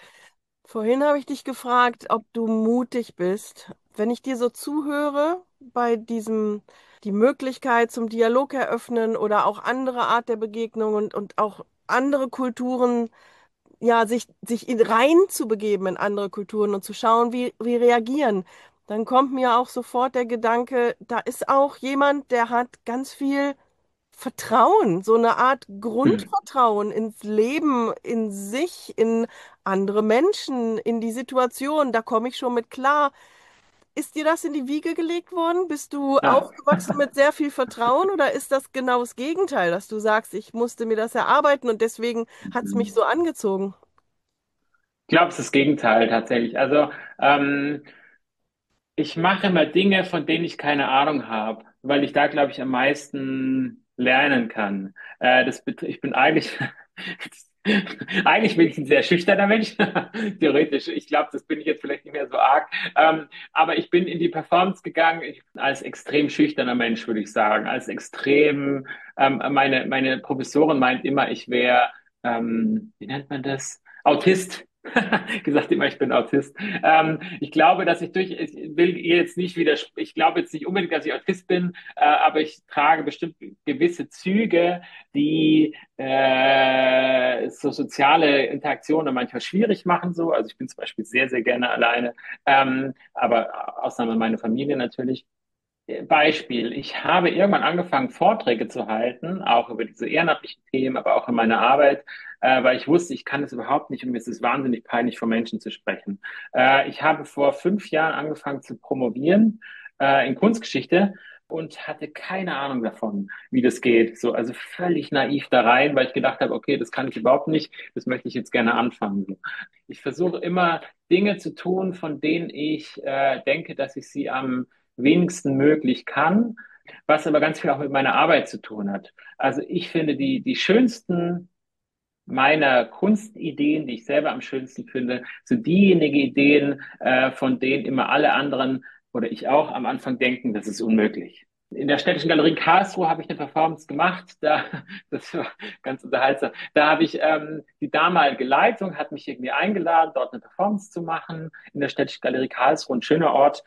Vorhin habe ich dich gefragt, ob du mutig bist. Wenn ich dir so zuhöre bei diesem, die Möglichkeit zum Dialog eröffnen oder auch andere Art der Begegnung und, und auch andere Kulturen, ja, sich, sich in, rein zu begeben in andere Kulturen und zu schauen, wie, wie reagieren, dann kommt mir auch sofort der Gedanke, da ist auch jemand, der hat ganz viel Vertrauen, so eine Art
Hm.
Grundvertrauen ins Leben, in sich, in andere Menschen, in die Situation. Da komme ich schon mit klar. Ist dir das in die Wiege gelegt worden? Bist du
Ja.
aufgewachsen mit sehr viel Vertrauen oder ist das genau das Gegenteil, dass du sagst, ich musste mir das erarbeiten und deswegen hat es mich so angezogen?
Ich glaube, es ist das Gegenteil tatsächlich. Also ähm, ich mache immer Dinge, von denen ich keine Ahnung habe, weil ich da, glaube ich, am meisten lernen kann. Äh, das, bet- ich bin eigentlich, eigentlich bin ich ein sehr schüchterner Mensch, theoretisch. Ich glaube, das bin ich jetzt vielleicht nicht mehr so arg. Ähm, aber ich bin in die Performance gegangen ich, als extrem schüchterner Mensch, würde ich sagen. Als extrem, ähm, meine, meine Professorin meint immer, ich wäre, ähm, wie nennt man das? Autist. Gesagt immer, ich bin Autist. Ähm, ich glaube, dass ich durch, ich will ihr jetzt nicht widersprechen, ich glaube jetzt nicht unbedingt, dass ich Autist bin, äh, aber ich trage bestimmt gewisse Züge, die äh, so soziale Interaktionen manchmal schwierig machen. So, also ich bin zum Beispiel sehr, sehr gerne alleine, ähm, aber Ausnahme meine Familie natürlich. Beispiel, ich habe irgendwann angefangen, Vorträge zu halten, auch über diese ehrenamtlichen Themen, aber auch in meiner Arbeit, äh, weil ich wusste, ich kann es überhaupt nicht und mir ist es wahnsinnig peinlich, vor Menschen zu sprechen. Äh, ich habe vor fünf Jahren angefangen zu promovieren äh, in Kunstgeschichte und hatte keine Ahnung davon, wie das geht. So, also völlig naiv da rein, weil ich gedacht habe, okay, das kann ich überhaupt nicht, das möchte ich jetzt gerne anfangen. So. Ich versuche immer Dinge zu tun, von denen ich äh, denke, dass ich sie am wenigsten möglich kann, was aber ganz viel auch mit meiner Arbeit zu tun hat. Also ich finde die, die schönsten meiner Kunstideen, die ich selber am schönsten finde, sind diejenigen Ideen, äh, von denen immer alle anderen oder ich auch am Anfang denken, das ist unmöglich. In der Städtischen Galerie in Karlsruhe habe ich eine Performance gemacht, da, das war ganz unterhaltsam. Da habe ich, ähm, die damalige Leitung hat mich irgendwie eingeladen, dort eine Performance zu machen, in der Städtischen Galerie Karlsruhe, ein schöner Ort.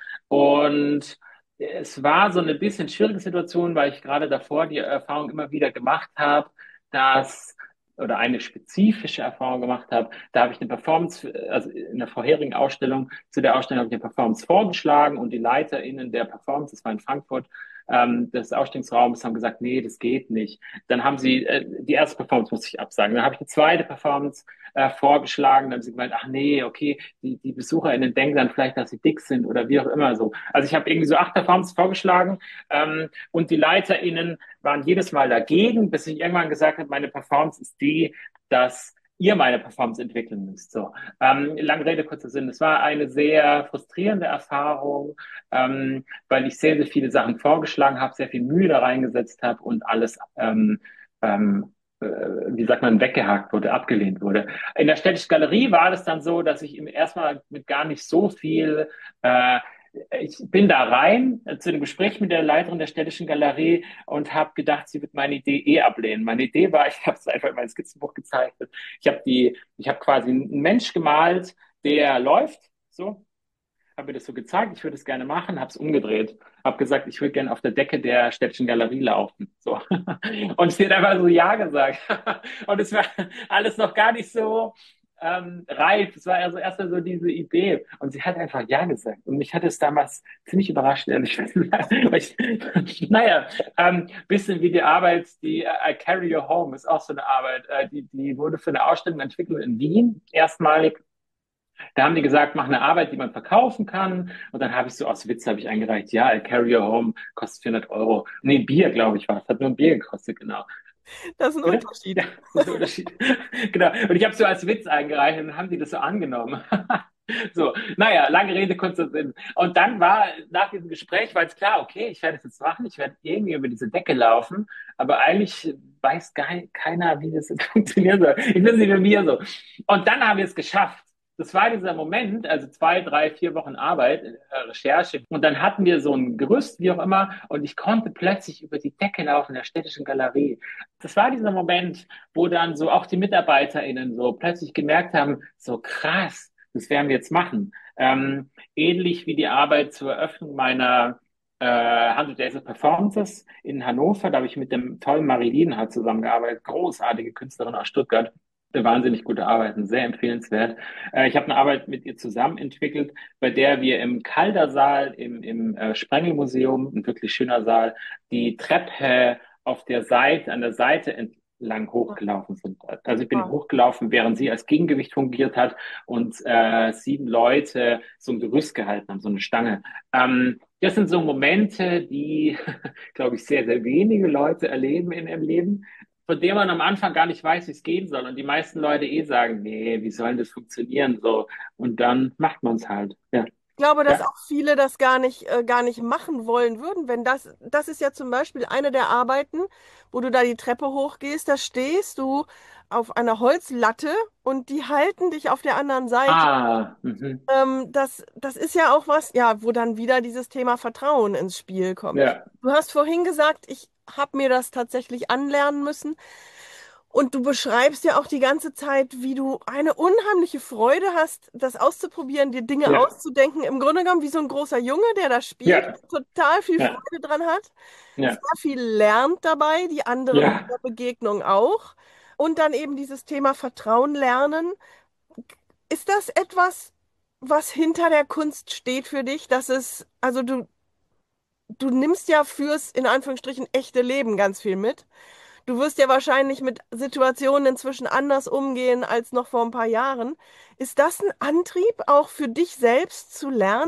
Und es war so eine bisschen schwierige Situation, weil ich gerade davor die Erfahrung immer wieder gemacht habe, dass oder eine spezifische Erfahrung gemacht habe. Da habe ich eine Performance, also in der vorherigen Ausstellung, zu der Ausstellung habe ich eine Performance vorgeschlagen und die LeiterInnen der Performance, das war in Frankfurt, ähm, des Ausstellungsraums haben gesagt, nee, das geht nicht. Dann haben sie, äh, die erste Performance musste ich absagen. Dann habe ich eine zweite Performance äh, vorgeschlagen. Dann haben sie gemeint, ach nee, okay, die, die BesucherInnen denken dann vielleicht, dass sie dick sind oder wie auch immer so. Also ich habe irgendwie so acht Performances vorgeschlagen ähm, und die LeiterInnen waren jedes Mal dagegen, bis ich irgendwann gesagt habe, meine Performance ist die, dass ihr meine Performance entwickeln müsst. So, ähm, lange Rede, kurzer Sinn. Es war eine sehr frustrierende Erfahrung, ähm, weil ich sehr, sehr viele Sachen vorgeschlagen habe, sehr viel Mühe da reingesetzt habe und alles, ähm, ähm, äh, wie sagt man, weggehakt wurde, abgelehnt wurde. In der Städtischen Galerie war das dann so, dass ich im erstmal mit gar nicht so viel äh, ich bin da rein äh, zu dem Gespräch mit der Leiterin der Städtischen Galerie und habe gedacht, sie wird meine Idee eh ablehnen. Meine Idee war, ich habe es einfach in mein Skizzenbuch gezeichnet. Ich habe die, ich habe quasi einen Mensch gemalt, der läuft, so, habe mir das so gezeigt, ich würde es gerne machen, habe es umgedreht, habe gesagt, ich würde gerne auf der Decke der Städtischen Galerie laufen, so. Und sie hat einfach so ja gesagt. Und es war alles noch gar nicht so ähm, reif. Es war also erst mal so diese Idee. Und sie hat einfach ja gesagt. Und mich hat es damals ziemlich überrascht, ehrlich gesagt. ich, naja, ähm, bisschen wie die Arbeit, die uh, I Carry You Home ist auch so eine Arbeit. Äh, die, die wurde für eine Ausstellung entwickelt in Wien, erstmalig. Da haben die gesagt, mach eine Arbeit, die man verkaufen kann. Und dann habe ich so aus Witz habe ich eingereicht, ja, I Carry You Home kostet vierhundert Euro. Nee, Bier, glaube ich, war es. Hat nur ein Bier gekostet, genau.
Das ist ein
Bitte?
Unterschied.
Ja, das ist der Unterschied. Genau. Und ich habe so als Witz eingereicht und dann haben die das so angenommen. So, naja, lange Rede, kurzer Sinn. Und dann war nach diesem Gespräch, war jetzt klar, okay, ich werde es jetzt machen, ich werde irgendwie über diese Decke laufen, aber eigentlich weiß gar keiner, wie das jetzt funktionieren soll. Ich bin nicht mit mir so. Und dann haben wir es geschafft. Das war dieser Moment, also zwei, drei, vier Wochen Arbeit, äh, Recherche. Und dann hatten wir so ein Gerüst, wie auch immer, und ich konnte plötzlich über die Decke laufen in der Städtischen Galerie. Das war dieser Moment, wo dann so auch die MitarbeiterInnen so plötzlich gemerkt haben, so krass, das werden wir jetzt machen. Ähm, ähnlich wie die Arbeit zur Eröffnung meiner äh, hundert Days of Performances in Hannover. Da habe ich mit dem tollen Marie Liedenhardt zusammengearbeitet, großartige Künstlerin aus Stuttgart. Wahnsinnig gute Arbeiten, sehr empfehlenswert. Äh, ich habe eine Arbeit mit ihr zusammen entwickelt, bei der wir im Caldersaal, im, im äh, Sprengelmuseum, ein wirklich schöner Saal, die Treppe auf der Seite, an der Seite entlang hochgelaufen sind. Also ich bin
Ah.
hochgelaufen, während sie als Gegengewicht fungiert hat und äh, sieben Leute so ein Gerüst gehalten haben, so eine Stange. Ähm, das sind so Momente, die, glaube ich, sehr, sehr wenige Leute erleben in ihrem Leben, von dem man am Anfang gar nicht weiß, wie es gehen soll. Und die meisten Leute eh sagen, nee, wie soll das funktionieren so? Und dann macht man es halt. Ja,
Ich glaube, dass
ja,
auch viele das gar nicht, äh, gar nicht machen wollen würden, wenn das, das ist ja zum Beispiel eine der Arbeiten, wo du da die Treppe hochgehst, da stehst du auf einer Holzlatte und die halten dich auf der anderen Seite.
ah, mhm.
Ähm, das, das ist ja auch was, ja, wo dann wieder dieses Thema Vertrauen ins Spiel kommt.
Ja,
Du hast vorhin gesagt, ich habe mir das tatsächlich anlernen müssen. Und du beschreibst ja auch die ganze Zeit, wie du eine unheimliche Freude hast, das auszuprobieren, dir Dinge
ja,
auszudenken. Im Grunde genommen wie so ein großer Junge, der da spielt,
ja,
total viel
ja,
Freude dran hat, sehr
ja,
viel lernt dabei, die anderen in
ja.
der Begegnung auch. Und dann eben dieses Thema Vertrauen lernen. Ist das etwas, was hinter der Kunst steht für dich, dass es, also du, du nimmst ja fürs, in Anführungsstrichen, echte Leben ganz viel mit. Du wirst ja wahrscheinlich mit Situationen inzwischen anders umgehen als noch vor ein paar Jahren. Ist das ein Antrieb, auch für dich selbst zu lernen?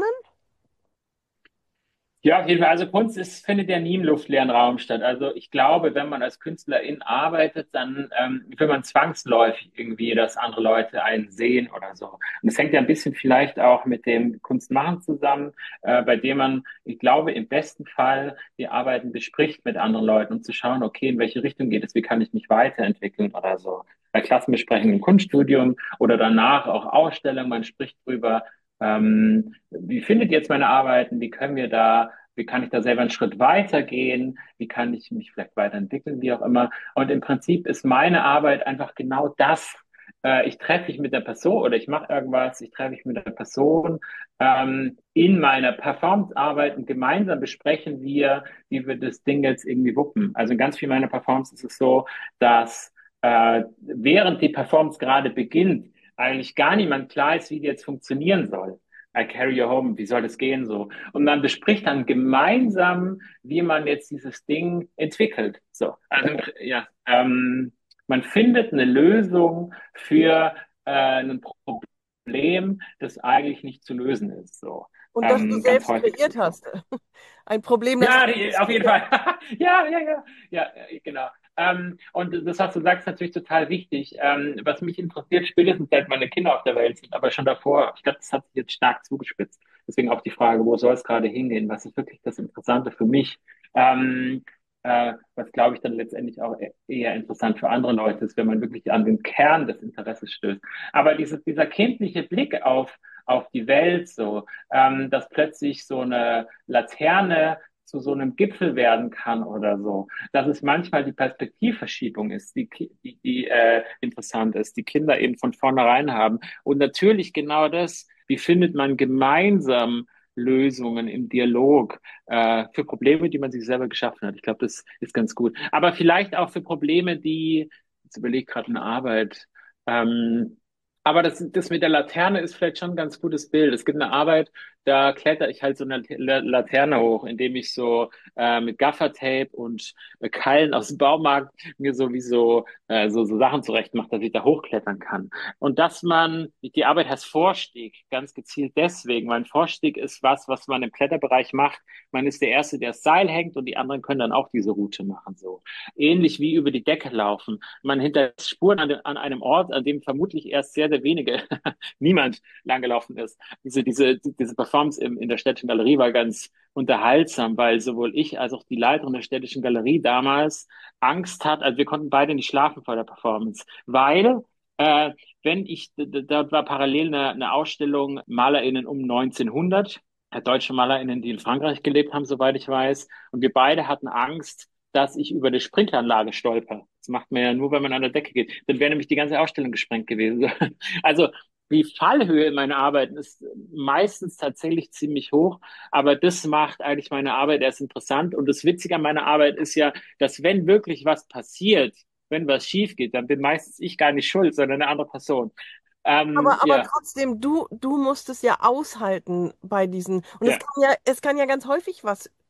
Ja, auf jeden Fall. Also Kunst ist, findet ja nie im luftleeren Raum statt. Also ich glaube, wenn man als Künstlerin arbeitet, dann ähm, will man zwangsläufig irgendwie, dass andere Leute einen sehen oder so. Und das hängt ja ein bisschen vielleicht auch mit dem Kunstmachen zusammen, äh, bei dem man, ich glaube, im besten Fall die Arbeiten bespricht mit anderen Leuten, um zu schauen, okay, in welche Richtung geht es, wie kann ich mich weiterentwickeln oder so. Bei Klassenbesprechungen im Kunststudium oder danach auch Ausstellungen, man spricht drüber, ähm, wie findet ihr jetzt meine Arbeiten? Wie können wir da, wie kann ich da selber einen Schritt weitergehen? Wie kann ich mich vielleicht weiterentwickeln, wie auch immer? Und im Prinzip ist meine Arbeit einfach genau das. Äh, ich treffe mich mit der Person oder ich mache irgendwas, ich treffe mich mit der Person ähm, in meiner Performance-Arbeit und gemeinsam besprechen wir, wie wir das Ding jetzt irgendwie wuppen. Also in ganz viel meiner Performance ist es so, dass äh, während die Performance gerade beginnt, eigentlich gar niemand klar ist, wie die jetzt funktionieren soll. I carry you home, wie soll das gehen so? Und man bespricht dann gemeinsam, wie man jetzt dieses Ding entwickelt. So, also ja, ähm, man findet eine Lösung für äh, ein Problem, das eigentlich nicht zu lösen ist. So,
Und das du
ähm, ganz
selbst
häufig ist
kreiert
es so.
hast. Ein Problem, das du
Ja, die,
selbst
auf jeden
kreiert
Fall. Ja, ja, ja, ja, äh, genau. Ähm, und das, was du sagst, ist natürlich total wichtig. Ähm, was mich interessiert, spätestens seit meine Kinder auf der Welt sind, aber schon davor, ich glaube, das hat sich jetzt stark zugespitzt. Deswegen auch die Frage, wo soll es gerade hingehen? Was ist wirklich das Interessante für mich? Ähm, äh, was, glaube ich, dann letztendlich auch e- eher interessant für andere Leute ist, wenn man wirklich an den Kern des Interesses stößt. Aber diese, dieser kindliche Blick auf, auf die Welt, so, ähm, dass plötzlich so eine Laterne zu so einem Gipfel werden kann oder so. Dass es manchmal die Perspektivverschiebung ist, die, die, die äh, interessant ist, die Kinder eben von vornherein haben. Und natürlich genau das, wie findet man gemeinsam Lösungen im Dialog äh, für Probleme, die man sich selber geschaffen hat. Ich glaube, das ist ganz gut. Aber vielleicht auch für Probleme, die, jetzt überlege ich gerade eine Arbeit, ähm, aber das, das mit der Laterne ist vielleicht schon ein ganz gutes Bild. Es gibt eine Arbeit, da kletter ich halt so eine Laterne hoch, indem ich so äh, mit Gaffertape und äh, Keilen aus dem Baumarkt mir sowieso äh, so, so Sachen zurecht mache, dass ich da hochklettern kann. Und dass man, die Arbeit heißt Vorstieg, ganz gezielt deswegen. Mein Vorstieg ist was, was man im Kletterbereich macht. Man ist der Erste, der das Seil hängt und die anderen können dann auch diese Route machen. So ähnlich wie über die Decke laufen. Man hinterlässt Spuren an, an einem Ort, an dem vermutlich erst sehr, sehr wenige, niemand langgelaufen ist. Diese, diese, diese Performance im, in der Städtischen Galerie war ganz unterhaltsam, weil sowohl ich als auch die Leiterin der Städtischen Galerie damals Angst hat, also wir konnten beide nicht schlafen vor der Performance, weil äh, wenn ich, dort war parallel eine, eine Ausstellung MalerInnen um neunzehnhundert, deutsche MalerInnen, die in Frankreich gelebt haben, soweit ich weiß, und wir beide hatten Angst, dass ich über die Sprinkleranlage stolper. Das macht man ja nur, wenn man an der Decke geht. Dann wäre nämlich die ganze Ausstellung gesprengt gewesen. Also die Fallhöhe in meinen Arbeiten ist meistens tatsächlich ziemlich hoch, aber das macht eigentlich meine Arbeit erst interessant. Und das Witzige an meiner Arbeit ist ja, dass wenn wirklich was passiert, wenn was schief geht, dann bin meistens ich gar nicht schuld, sondern eine andere Person. Ähm,
Aber, aber
ja,
trotzdem, du, du musst es ja aushalten bei diesen. Und es
ja,
kann ja, es kann ja ganz häufig was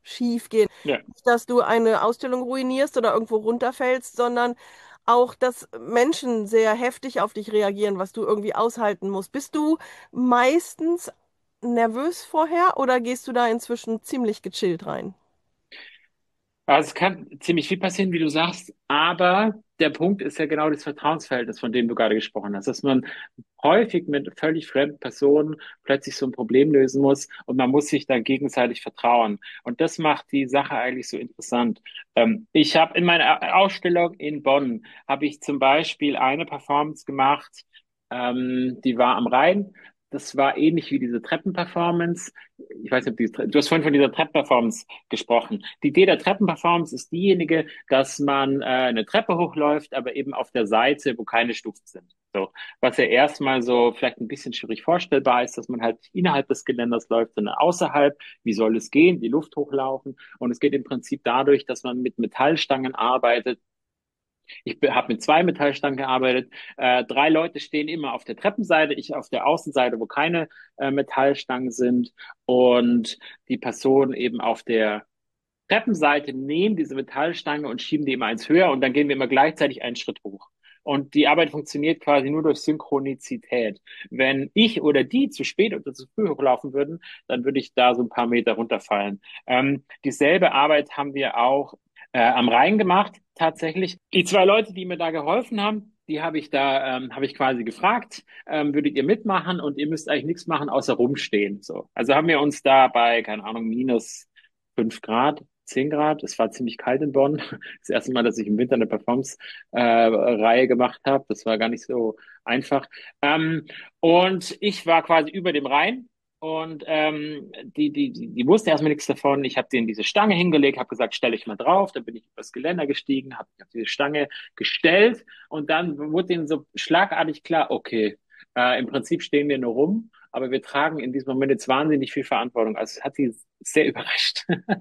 schief gehen.
Ja.
Nicht, dass du eine Ausstellung ruinierst oder irgendwo runterfällst, sondern auch, dass Menschen sehr heftig auf dich reagieren, was du irgendwie aushalten musst. Bist du meistens nervös vorher oder gehst du da inzwischen ziemlich gechillt rein?
Also es kann ziemlich viel passieren, wie du sagst, aber der Punkt ist ja genau das Vertrauensverhältnis, von dem du gerade gesprochen hast, dass man häufig mit völlig fremden Personen plötzlich so ein Problem lösen muss und man muss sich dann gegenseitig vertrauen. Und das macht die Sache eigentlich so interessant. Ähm, ich habe in meiner Ausstellung in Bonn, habe ich zum Beispiel eine Performance gemacht, ähm, die war am Rhein. Das war ähnlich wie diese Treppenperformance. Ich weiß nicht, ob die, du hast vorhin von dieser Treppenperformance gesprochen. Die Idee der Treppenperformance ist diejenige, dass man äh, eine Treppe hochläuft, aber eben auf der Seite, wo keine Stufen sind. So, was ja erstmal so vielleicht ein bisschen schwierig vorstellbar ist, dass man halt innerhalb des Geländers läuft, sondern außerhalb. Wie soll es gehen? Die Luft hochlaufen. Und es geht im Prinzip dadurch, dass man mit Metallstangen arbeitet. Ich habe mit zwei Metallstangen gearbeitet. Äh, drei Leute stehen immer auf der Treppenseite, ich auf der Außenseite, wo keine äh, Metallstangen sind. Und die Person eben auf der Treppenseite nehmen diese Metallstange und schieben die immer eins höher und dann gehen wir immer gleichzeitig einen Schritt hoch. Und die Arbeit funktioniert quasi nur durch Synchronizität. Wenn ich oder die zu spät oder zu früh hochlaufen würden, dann würde ich da so ein paar Meter runterfallen. Ähm, dieselbe Arbeit haben wir auch äh, am Rhein gemacht, tatsächlich. Die zwei Leute, die mir da geholfen haben, die habe ich da, ähm, habe ich quasi gefragt, ähm, würdet ihr mitmachen und ihr müsst eigentlich nichts machen, außer rumstehen. So. Also haben wir uns da bei, keine Ahnung, minus fünf Grad, zehn Grad. Es war ziemlich kalt in Bonn. Das erste Mal, dass ich im Winter eine Performance-Reihe gemacht habe. Das war gar nicht so einfach. Ähm, und ich war quasi über dem Rhein. Und ähm, die, die, die, die wussten erstmal nichts davon. Ich habe denen diese Stange hingelegt, habe gesagt, stell dich mal drauf. Dann bin ich übers Geländer gestiegen, habe mich auf diese Stange gestellt. Und dann wurde denen so schlagartig klar, okay, äh, im Prinzip stehen wir nur rum, aber wir tragen in diesem Moment jetzt wahnsinnig viel Verantwortung. Also es hat sie sehr überrascht,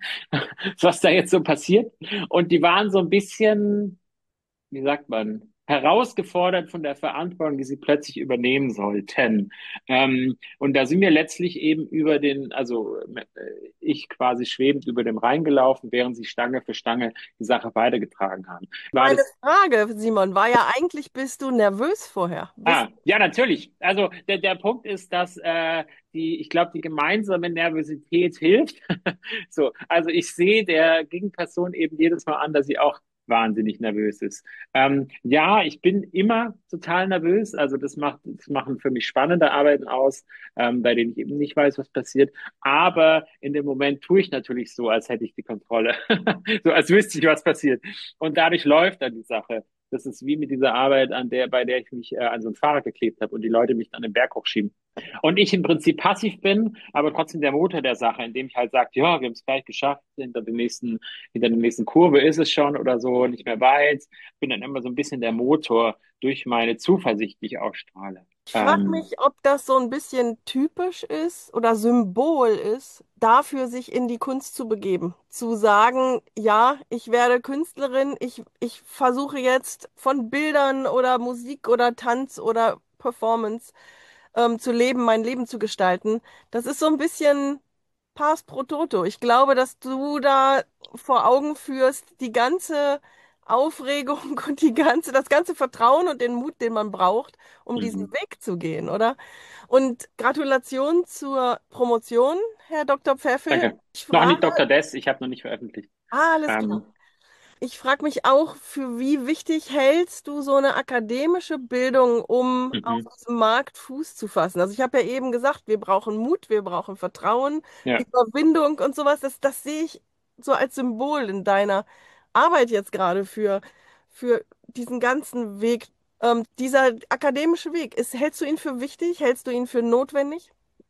was da jetzt so passiert. Und die waren so ein bisschen, wie sagt man, herausgefordert von der Verantwortung, die sie plötzlich übernehmen sollten. Ähm, und da sind wir letztlich eben über den, also äh, ich quasi schwebend über dem Rhein gelaufen, während sie Stange für Stange die Sache weitergetragen haben. War
Meine
das
Frage, Simon, war ja eigentlich, bist du nervös vorher? Bist
Ah, ja, natürlich. Also der, der Punkt ist, dass äh, die, ich glaube, die gemeinsame Nervosität hilft. So, also ich sehe der Gegenperson eben jedes Mal an, dass sie auch wahnsinnig nervös ist. Ähm, ja, ich bin immer total nervös. Also das macht, das machen für mich spannende Arbeiten aus, ähm, bei denen ich eben nicht weiß, was passiert. Aber in dem Moment tue ich natürlich so, als hätte ich die Kontrolle. So, als wüsste ich, was passiert. Und dadurch läuft dann die Sache. Das ist wie mit dieser Arbeit, an der, bei der ich mich äh, an so ein Fahrrad geklebt habe und die Leute mich dann den Berg hochschieben. Und ich im Prinzip passiv bin, aber trotzdem der Motor der Sache, indem ich halt sage, ja, wir haben es gleich geschafft, hinter dem nächsten, hinter der nächsten Kurve ist es schon oder so, nicht mehr weit. Bin dann immer so ein bisschen der Motor durch meine Zuversicht, die ich ausstrahle.
Ich frage
Ähm,
mich, ob das so ein bisschen typisch ist oder Symbol ist, dafür sich in die Kunst zu begeben. Zu sagen, ja, ich werde Künstlerin, ich, ich versuche jetzt von Bildern oder Musik oder Tanz oder Performance ähm, zu leben, mein Leben zu gestalten. Das ist so ein bisschen Pars pro Toto. Ich glaube, dass du da vor Augen führst, die ganze Aufregung und die ganze, das ganze Vertrauen und den Mut, den man braucht, um diesen
mhm.
Weg zu gehen, oder? Und Gratulation zur Promotion, Herr Doktor Pfeffel.
Danke.
Ich
Noch nicht
frage,
Doktor Dess, ich habe noch nicht veröffentlicht.
ah, alles klar.
Ähm,
Ich frage mich auch, für wie wichtig hältst du so eine akademische Bildung, um auf
mhm.
diesem Markt Fuß zu fassen? Also ich habe ja eben gesagt, wir brauchen Mut, wir brauchen Vertrauen,
Ja.
Überwindung und sowas. Das, das sehe ich so als Symbol in deiner Arbeit jetzt gerade für, für diesen ganzen Weg. Ähm, dieser akademische Weg, ist, hältst du ihn für wichtig? Hältst du ihn für notwendig?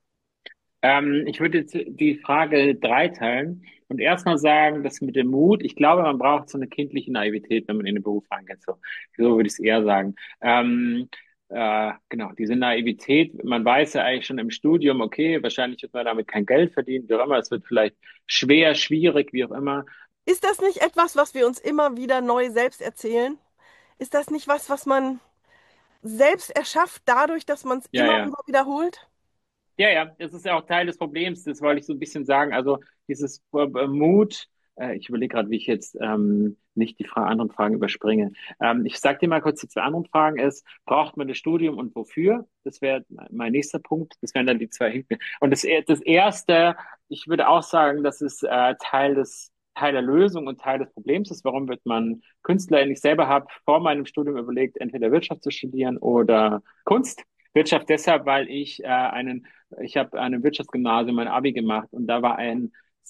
Ähm, ich würde jetzt die Frage dreiteilen und erstmal sagen, dass mit dem Mut, ich glaube, man braucht so eine kindliche Naivität, wenn man in den Beruf reingeht. So, so würde ich es eher sagen. Ähm, äh, genau, diese Naivität, man weiß ja eigentlich schon im Studium, okay, wahrscheinlich wird man damit kein Geld verdienen, wie auch immer, es wird vielleicht schwer, schwierig, wie auch immer.
Ist das nicht etwas, was wir uns immer wieder neu selbst erzählen? Ist das nicht was, was man selbst erschafft, dadurch, dass man es
Ja,
immer
ja.
wieder wiederholt?
Ja, ja, das ist ja auch Teil des Problems, das wollte ich so ein bisschen sagen. Also dieses äh, Mut, äh, ich überlege gerade, wie ich jetzt ähm, nicht die Fra anderen Fragen überspringe. Ähm, ich sage dir mal kurz die zwei anderen Fragen ist, braucht man das Studium und wofür? Das wäre mein nächster Punkt. Das wären dann die zwei hinten. Und das, das erste, ich würde auch sagen, das ist äh, Teil des Teil der Lösung und Teil des Problems ist, warum wird man Künstler? Ich selber habe vor meinem Studium überlegt, entweder Wirtschaft zu studieren oder Kunst. Wirtschaft deshalb, weil ich äh, einen, ich habe an einem Wirtschaftsgymnasium mein Abi gemacht und da war ein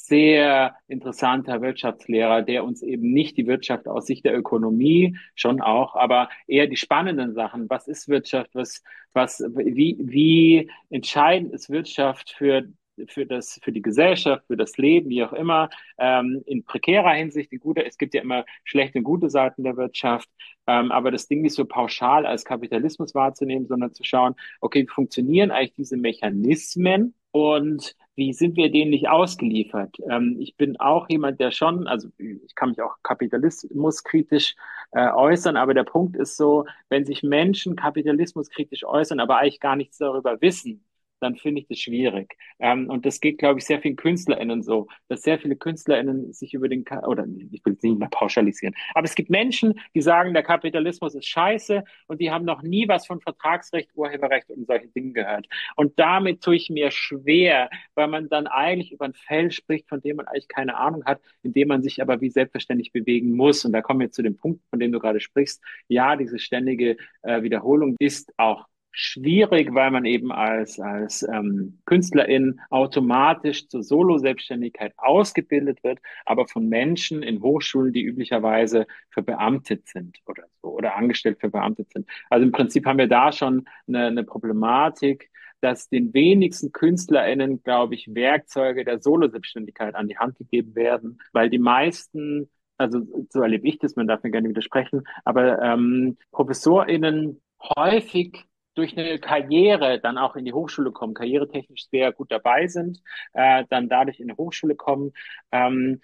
sehr interessanter Wirtschaftslehrer, der uns eben nicht die Wirtschaft aus Sicht der Ökonomie, schon auch, aber eher die spannenden Sachen. Was ist Wirtschaft? Was, was, wie, wie entscheidend ist Wirtschaft für für das, für die Gesellschaft, für das Leben, wie auch immer, ähm, in prekärer Hinsicht, in guter, es gibt ja immer schlechte und gute Seiten der Wirtschaft, ähm, aber das Ding nicht so pauschal als Kapitalismus wahrzunehmen, sondern zu schauen, okay, wie funktionieren eigentlich diese Mechanismen und wie sind wir denen nicht ausgeliefert? Ähm, ich bin auch jemand, der schon, also ich kann mich auch kapitalismuskritisch äh, äußern, aber der Punkt ist so, wenn sich Menschen kapitalismuskritisch äußern, aber eigentlich gar nichts darüber wissen, dann finde ich das schwierig. Ähm, und das geht, glaube ich, sehr vielen KünstlerInnen so, dass sehr viele KünstlerInnen sich über den, Ka oder ich will es nicht mal pauschalisieren, aber es gibt Menschen, die sagen, der Kapitalismus ist scheiße und die haben noch nie was von Vertragsrecht, Urheberrecht und solchen Dingen gehört. Und damit tue ich mir schwer, weil man dann eigentlich über ein Feld spricht, von dem man eigentlich keine Ahnung hat, in dem man sich aber wie selbstverständlich bewegen muss. Und da kommen wir zu dem Punkt, von dem du gerade sprichst. Ja, diese ständige äh, Wiederholung ist auch schwierig, weil man eben als, als ähm, Künstlerin automatisch zur Solo-Selbstständigkeit ausgebildet wird, aber von Menschen in Hochschulen, die üblicherweise verbeamtet sind oder so oder angestellt verbeamtet sind. Also im Prinzip haben wir da schon eine, eine Problematik, dass den wenigsten KünstlerInnen, glaube ich, Werkzeuge der Solo-Selbstständigkeit an die Hand gegeben werden, weil die meisten, also so erlebe ich das, man darf mir gerne widersprechen, aber ähm, ProfessorInnen häufig durch eine Karriere dann auch in die Hochschule kommen, karrieretechnisch sehr gut dabei sind, äh, dann dadurch in die Hochschule kommen. Ähm,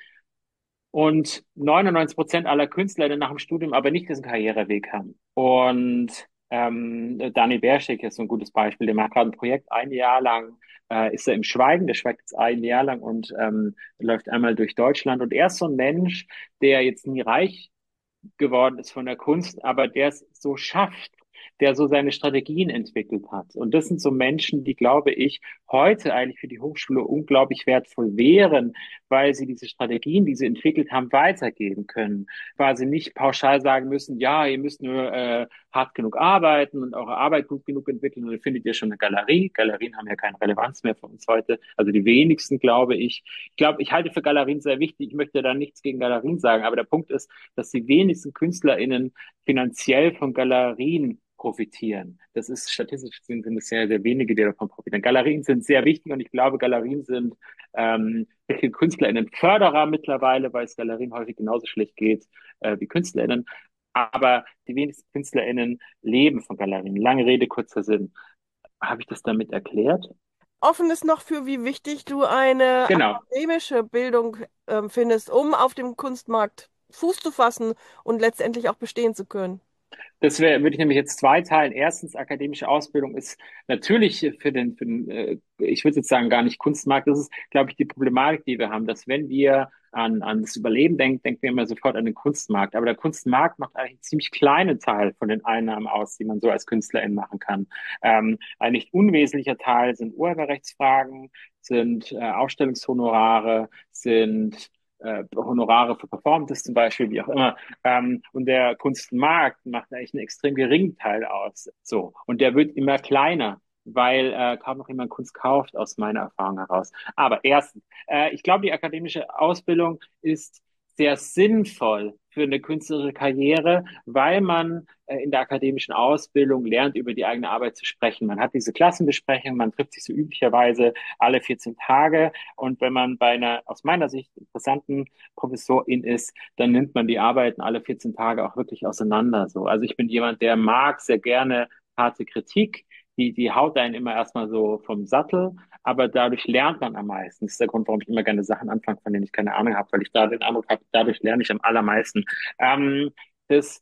und neunundneunzig Prozent aller Künstler, die nach dem Studium aber nicht diesen Karriereweg haben. Und ähm, Dani Berschik ist so ein gutes Beispiel. Der macht gerade ein Projekt, ein Jahr lang äh, ist er im Schweigen, der schweigt jetzt ein Jahr lang und ähm, läuft einmal durch Deutschland. Und er ist so ein Mensch, der jetzt nie reich geworden ist von der Kunst, aber der es so schafft, der so seine Strategien entwickelt hat. Und das sind so Menschen, die, glaube ich, heute eigentlich für die Hochschule unglaublich wertvoll wären, weil sie diese Strategien, die sie entwickelt haben, weitergeben können. Quasi nicht pauschal sagen müssen, ja, ihr müsst nur äh, hart genug arbeiten und eure Arbeit gut genug entwickeln und dann findet ihr schon eine Galerie. Galerien haben ja keine Relevanz mehr für uns heute. Also die wenigsten, glaube ich. Ich glaube, ich halte für Galerien sehr wichtig. Ich möchte da nichts gegen Galerien sagen, aber der Punkt ist, dass die wenigsten KünstlerInnen finanziell von Galerien profitieren. Das ist statistisch gesehen sind es sehr, sehr wenige, die davon profitieren. Galerien sind sehr wichtig und ich glaube, Galerien sind ähm, KünstlerInnen Förderer mittlerweile, weil es Galerien häufig genauso schlecht geht äh, wie KünstlerInnen. Aber die wenigsten KünstlerInnen leben von Galerien. Lange Rede, kurzer Sinn. Habe ich das damit erklärt?
Offen ist noch für, wie wichtig du eine
Genau.
akademische Bildung ähm, findest, um auf dem Kunstmarkt Fuß zu fassen und letztendlich auch bestehen zu können.
Das wär, würde ich nämlich jetzt zweiteilen. Erstens, akademische Ausbildung ist natürlich für den, für den äh, ich würde jetzt sagen, gar nicht Kunstmarkt. Das ist, glaube ich, die Problematik, die wir haben, dass wenn wir an, an das Überleben denken, denken wir immer sofort an den Kunstmarkt. Aber der Kunstmarkt macht eigentlich einen ziemlich kleinen Teil von den Einnahmen aus, die man so als Künstlerin machen kann. Ähm, ein nicht unwesentlicher Teil sind Urheberrechtsfragen, sind äh, Ausstellungshonorare, sind äh, Honorare für Performances zum Beispiel, wie auch immer. Ähm, und der Kunstmarkt macht eigentlich einen extrem geringen Teil aus. So. Und der wird immer kleiner, weil äh, kaum noch jemand Kunst kauft, aus meiner Erfahrung heraus. Aber erstens, äh, ich glaube, die akademische Ausbildung ist sehr sinnvoll für eine künstlerische Karriere, weil man äh, in der akademischen Ausbildung lernt, über die eigene Arbeit zu sprechen. Man hat diese Klassenbesprechung, man trifft sich so üblicherweise alle vierzehn Tage. Und wenn man bei einer aus meiner Sicht interessanten Professorin ist, dann nimmt man die Arbeiten alle vierzehn Tage auch wirklich auseinander. So, also ich bin jemand, der mag sehr gerne harte Kritik. Die, die haut einen immer erstmal so vom Sattel, aber dadurch lernt man am meisten. Das ist der Grund, warum ich immer gerne Sachen anfange, von denen ich keine Ahnung habe, weil ich da den Eindruck habe, dadurch lerne ich am allermeisten. Ähm, das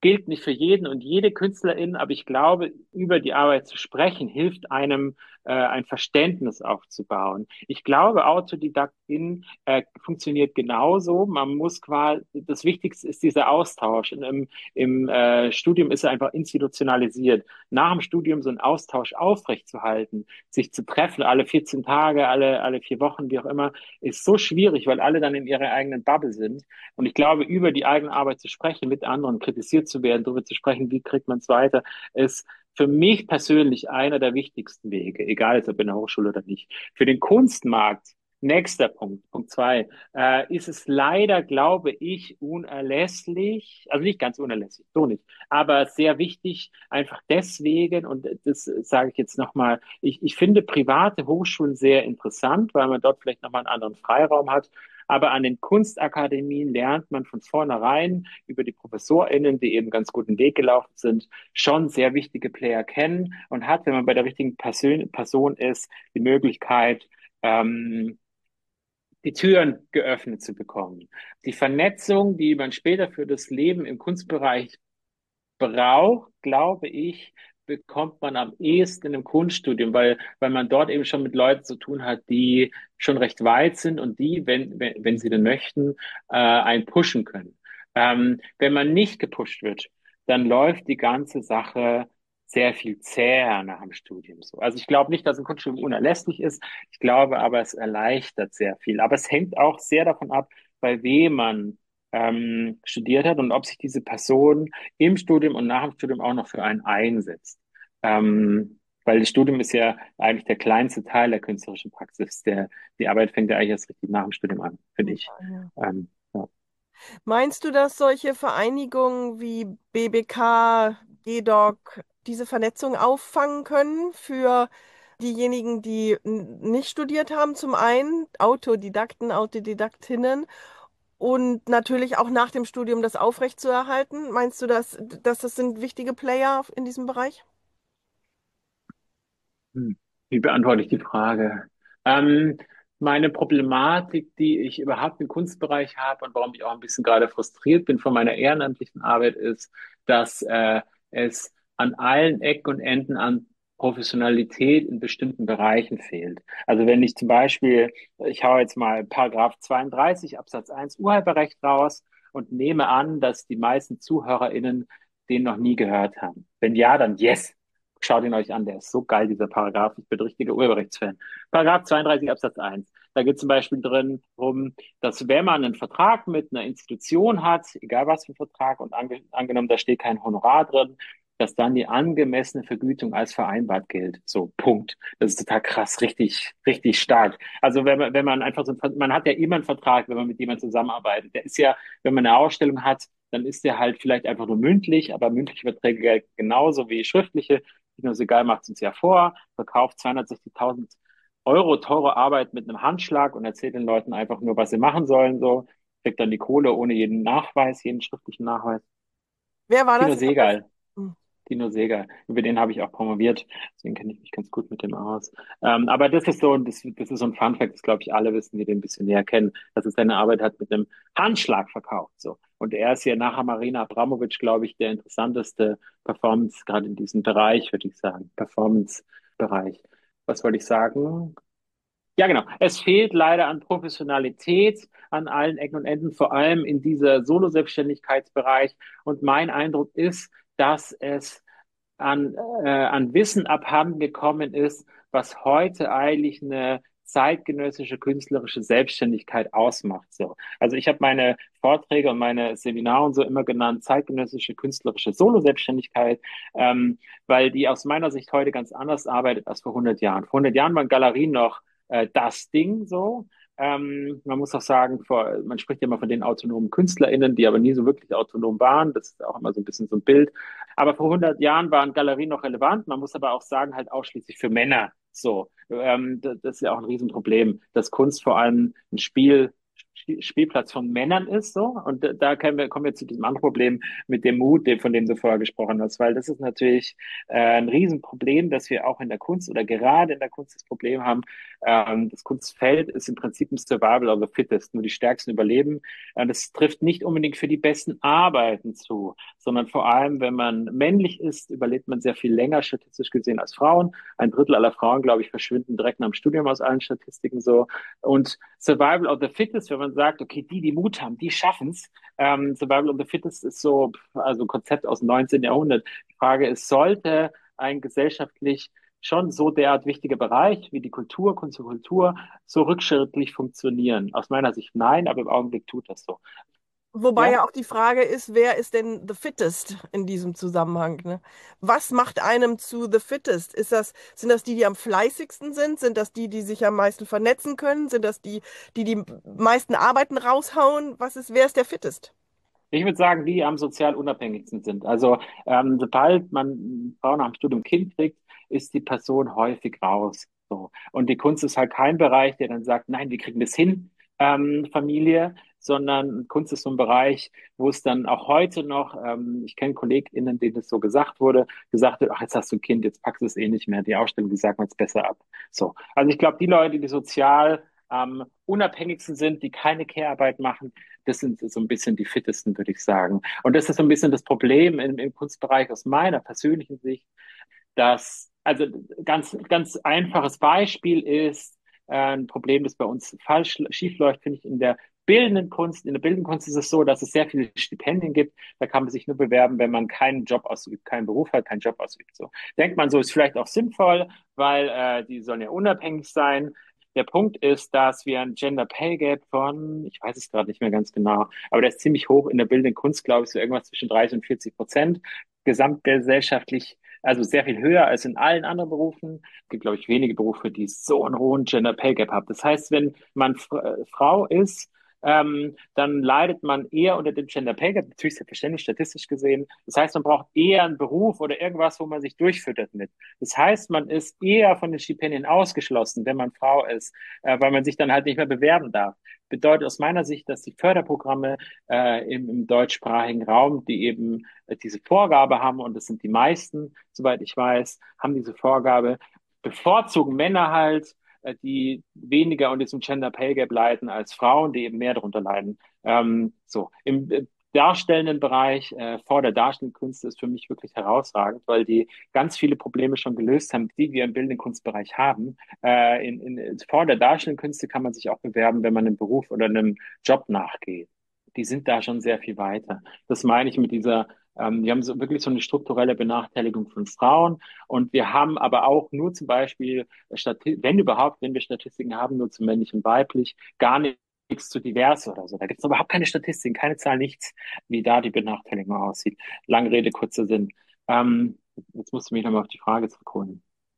gilt nicht für jeden und jede Künstlerin, aber ich glaube, über die Arbeit zu sprechen, hilft einem, äh, ein Verständnis aufzubauen. Ich glaube, Autodidaktin äh, funktioniert genauso. Man muss quasi, das Wichtigste ist dieser Austausch. Und im im äh, Studium ist er einfach institutionalisiert. Nach dem Studium so einen Austausch aufrechtzuerhalten, sich zu treffen, alle vierzehn Tage, alle, alle vier Wochen, wie auch immer, ist so schwierig, weil alle dann in ihrer eigenen Bubble sind. Und ich glaube, über die eigene Arbeit zu sprechen, mit anderen kritisiert zu werden, darüber zu sprechen, wie kriegt man es weiter, ist für mich persönlich einer der wichtigsten Wege, egal ob in der Hochschule oder nicht. Für den Kunstmarkt, nächster Punkt, Punkt zwei, äh, ist es leider, glaube ich, unerlässlich, also nicht ganz unerlässlich, so nicht, aber sehr wichtig, einfach deswegen, und das sage ich jetzt nochmal, ich, ich finde private Hochschulen sehr interessant, weil man dort vielleicht nochmal einen anderen Freiraum hat. Aber an den Kunstakademien lernt man von vornherein über die ProfessorInnen, die eben ganz guten Weg gelaufen sind, schon sehr wichtige Player kennen und hat, wenn man bei der richtigen Person, Person ist, die Möglichkeit, ähm, die Türen geöffnet zu bekommen. Die Vernetzung, die man später für das Leben im Kunstbereich braucht, glaube ich, bekommt man am ehesten im Kunststudium, weil, weil man dort eben schon mit Leuten zu tun hat, die schon recht weit sind und die, wenn, wenn, wenn sie denn möchten, äh, einen pushen können. Ähm, wenn man nicht gepusht wird, dann läuft die ganze Sache sehr viel zäher nach dem Studium so. Also ich glaube nicht, dass ein Kunststudium unerlässlich ist. Ich glaube aber, es erleichtert sehr viel. Aber es hängt auch sehr davon ab, bei wem man ähm, studiert hat und ob sich diese Person im Studium und nach dem Studium auch noch für einen einsetzt. Ähm, weil das Studium ist ja eigentlich der kleinste Teil der künstlerischen Praxis. Der, die Arbeit fängt ja eigentlich erst richtig nach dem Studium an, finde
Ja,
ich.
ja.
Ähm, ja.
Meinst du, dass solche Vereinigungen wie B B K, G D O C diese Vernetzung auffangen können für diejenigen, die n- nicht studiert haben, zum einen Autodidakten, Autodidaktinnen und natürlich auch nach dem Studium das aufrechtzuerhalten? Meinst du, dass, dass das sind wichtige Player in diesem Bereich?
Hm. Wie beantworte ich die Frage? Ähm, meine Problematik, die ich überhaupt im Kunstbereich habe und warum ich auch ein bisschen gerade frustriert bin von meiner ehrenamtlichen Arbeit, ist, dass äh, es an allen Ecken und Enden an Professionalität in bestimmten Bereichen fehlt. Also wenn ich zum Beispiel, ich hau jetzt mal Paragraph zweiunddreißig Absatz eins Urheberrecht raus und nehme an, dass die meisten ZuhörerInnen den noch nie gehört haben. Wenn ja, dann yes. Schaut ihn euch an, der ist so geil, dieser Paragraph. Ich bin richtiger Urheberrechtsfan. Paragraph zweiunddreißig Absatz eins. Da geht zum Beispiel drin rum, dass wenn man einen Vertrag mit einer Institution hat, egal was für ein Vertrag, und ange angenommen, da steht kein Honorar drin, dass dann die angemessene Vergütung als vereinbart gilt. So, Punkt. Das ist total krass, richtig, richtig stark. Also wenn man, wenn man einfach so, man hat ja immer einen Vertrag, wenn man mit jemandem zusammenarbeitet. Der ist ja, wenn man eine Ausstellung hat, dann ist der halt vielleicht einfach nur mündlich, aber mündliche Verträge gelten genauso wie schriftliche. Kino Segal macht es uns ja vor, verkauft zweihundertsechzigtausend Euro teure Arbeit mit einem Handschlag und erzählt den Leuten einfach nur, was sie machen sollen, so, kriegt dann die Kohle ohne jeden Nachweis, jeden schriftlichen Nachweis.
Wer war das?
Tino
Ich hab das.
Segal,
Hm.
Tino Segal, über den habe ich auch promoviert, deswegen kenne ich mich ganz gut mit dem aus. Ähm, aber das ist so, das, das ist so ein Funfact, das glaube ich alle wissen, die den ein bisschen näher kennen, dass es seine Arbeit hat mit einem Handschlag verkauft, so. Und er ist ja nachher Marina Abramovic, glaube ich, der interessanteste Performance, gerade in diesem Bereich, würde ich sagen, Performance-Bereich. Was wollte ich sagen? Ja, genau. Es fehlt leider an Professionalität an allen Ecken und Enden, vor allem in dieser Solo-Selbstständigkeitsbereich. Und mein Eindruck ist, dass es an, äh, an Wissen abhanden gekommen ist, was heute eigentlich eine zeitgenössische künstlerische Selbstständigkeit ausmacht. So. Also ich habe meine Vorträge und meine Seminare und so immer genannt, zeitgenössische künstlerische Solo-Selbstständigkeit, ähm, weil die aus meiner Sicht heute ganz anders arbeitet als vor hundert Jahren. Vor hundert Jahren waren Galerien noch äh, das Ding so. Ähm, man muss auch sagen, vor, man spricht ja immer von den autonomen KünstlerInnen, die aber nie so wirklich autonom waren. Das ist auch immer so ein bisschen so ein Bild. Aber vor hundert Jahren waren Galerien noch relevant. Man muss aber auch sagen, halt ausschließlich für Männer. So, ähm, das, das ist ja auch ein Riesenproblem, dass Kunst vor allem ein Spiel Spielplatz von Männern ist, so. Und da da kommen wir, kommen wir zu diesem anderen Problem mit dem Mut, dem, von dem du vorher gesprochen hast, weil das ist natürlich äh, ein Riesenproblem, dass wir auch in der Kunst oder gerade in der Kunst das Problem haben. Ähm, das Kunstfeld ist im Prinzip ein Survival of the Fittest, nur die Stärksten überleben. Äh, das trifft nicht unbedingt für die besten Arbeiten zu, sondern vor allem, wenn man männlich ist, überlebt man sehr viel länger statistisch gesehen als Frauen. Ein Drittel aller Frauen, glaube ich, verschwinden direkt nach dem Studium aus allen Statistiken so. Und Survival of the Fittest, wenn man sagt, okay, die, die Mut haben, die schaffen's. Ähm, Survival of the Fittest ist so, also ein Konzept aus dem neunzehnten. Jahrhundert. Die Frage ist, sollte ein gesellschaftlich schon so derart wichtiger Bereich wie die Kultur, Kunst und Kultur, so rückschrittlich funktionieren? Aus meiner Sicht nein, aber im Augenblick tut das so.
Wobei
Ja?
ja auch die Frage ist, wer ist denn the fittest in diesem Zusammenhang, ne? Was macht einem zu the fittest? Ist das, sind das die, die am fleißigsten sind? Sind das die, die sich am meisten vernetzen können? Sind das die, die die meisten Arbeiten raushauen? Was ist, wer ist der fittest?
Ich würde sagen, die am sozial unabhängigsten sind. Also ähm, sobald man eine Frau nach dem Studium ein Kind kriegt, ist die Person häufig raus. So. Und die Kunst ist halt kein Bereich, der dann sagt, nein, wir kriegen das hin, ähm, Familie, sondern Kunst ist so ein Bereich, wo es dann auch heute noch, ähm, ich kenne KollegInnen, denen das so gesagt wurde, gesagt wird, ach, jetzt hast du ein Kind, jetzt packst du es eh nicht mehr. Die Ausstellung, die sagt man jetzt besser ab. So. Also ich glaube, die Leute, die sozial am unabhängigsten sind, die keine Care-Arbeit machen, das sind so ein bisschen die fittesten, würde ich sagen. Und das ist so ein bisschen das Problem im, im Kunstbereich aus meiner persönlichen Sicht, dass, also ganz, ganz einfaches Beispiel ist, äh, ein Problem, das bei uns falsch schief läuft, finde ich, in der bildenden Kunst. In der bildenden Kunst ist es so, dass es sehr viele Stipendien gibt. Da kann man sich nur bewerben, wenn man keinen Job ausübt, keinen Beruf hat, keinen Job ausübt. So denkt man, so ist vielleicht auch sinnvoll, weil äh, die sollen ja unabhängig sein. Der Punkt ist, dass wir ein Gender Pay Gap von, ich weiß es gerade nicht mehr ganz genau, aber der ist ziemlich hoch in der bildenden Kunst, glaube ich, so irgendwas zwischen dreißig und vierzig Prozent. Gesamtgesellschaftlich, also sehr viel höher als in allen anderen Berufen. Es gibt, glaube ich, wenige Berufe, die so einen hohen Gender Pay Gap haben. Das heißt, wenn man Frau ist, ähm, dann leidet man eher unter dem Gender Pay Gap, natürlich selbstverständlich statistisch gesehen. Das heißt, man braucht eher einen Beruf oder irgendwas, wo man sich durchfüttert mit. Das heißt, man ist eher von den Stipendien ausgeschlossen, wenn man Frau ist, äh, weil man sich dann halt nicht mehr bewerben darf. Bedeutet aus meiner Sicht, dass die Förderprogramme äh, im, im deutschsprachigen Raum, die eben äh, diese Vorgabe haben, und das sind die meisten, soweit ich weiß, haben diese Vorgabe, bevorzugen Männer halt, äh, die weniger unter diesem Gender Pay Gap leiden als Frauen, die eben mehr darunter leiden. Ähm, so, im äh, darstellenden Bereich, äh, vor der darstellenden Kunst ist für mich wirklich herausragend, weil die ganz viele Probleme schon gelöst haben, die wir im bildenden Kunstbereich haben. Äh, in, in, vor der darstellenden Künste kann man sich auch bewerben, wenn man einem Beruf oder einem Job nachgeht. Die sind da schon sehr viel weiter. Das meine ich mit dieser, ähm, die haben so wirklich so eine strukturelle Benachteiligung von Frauen. Und wir haben aber auch nur zum Beispiel, Stati wenn überhaupt, wenn wir Statistiken haben, nur zu männlich und weiblich, gar nichts zu divers oder so. Da gibt es überhaupt keine Statistiken, keine Zahl, nichts, wie da die Benachteiligung aussieht. Lange Rede, kurzer Sinn. Ähm, jetzt musst du mich nochmal auf die Frage zurückholen.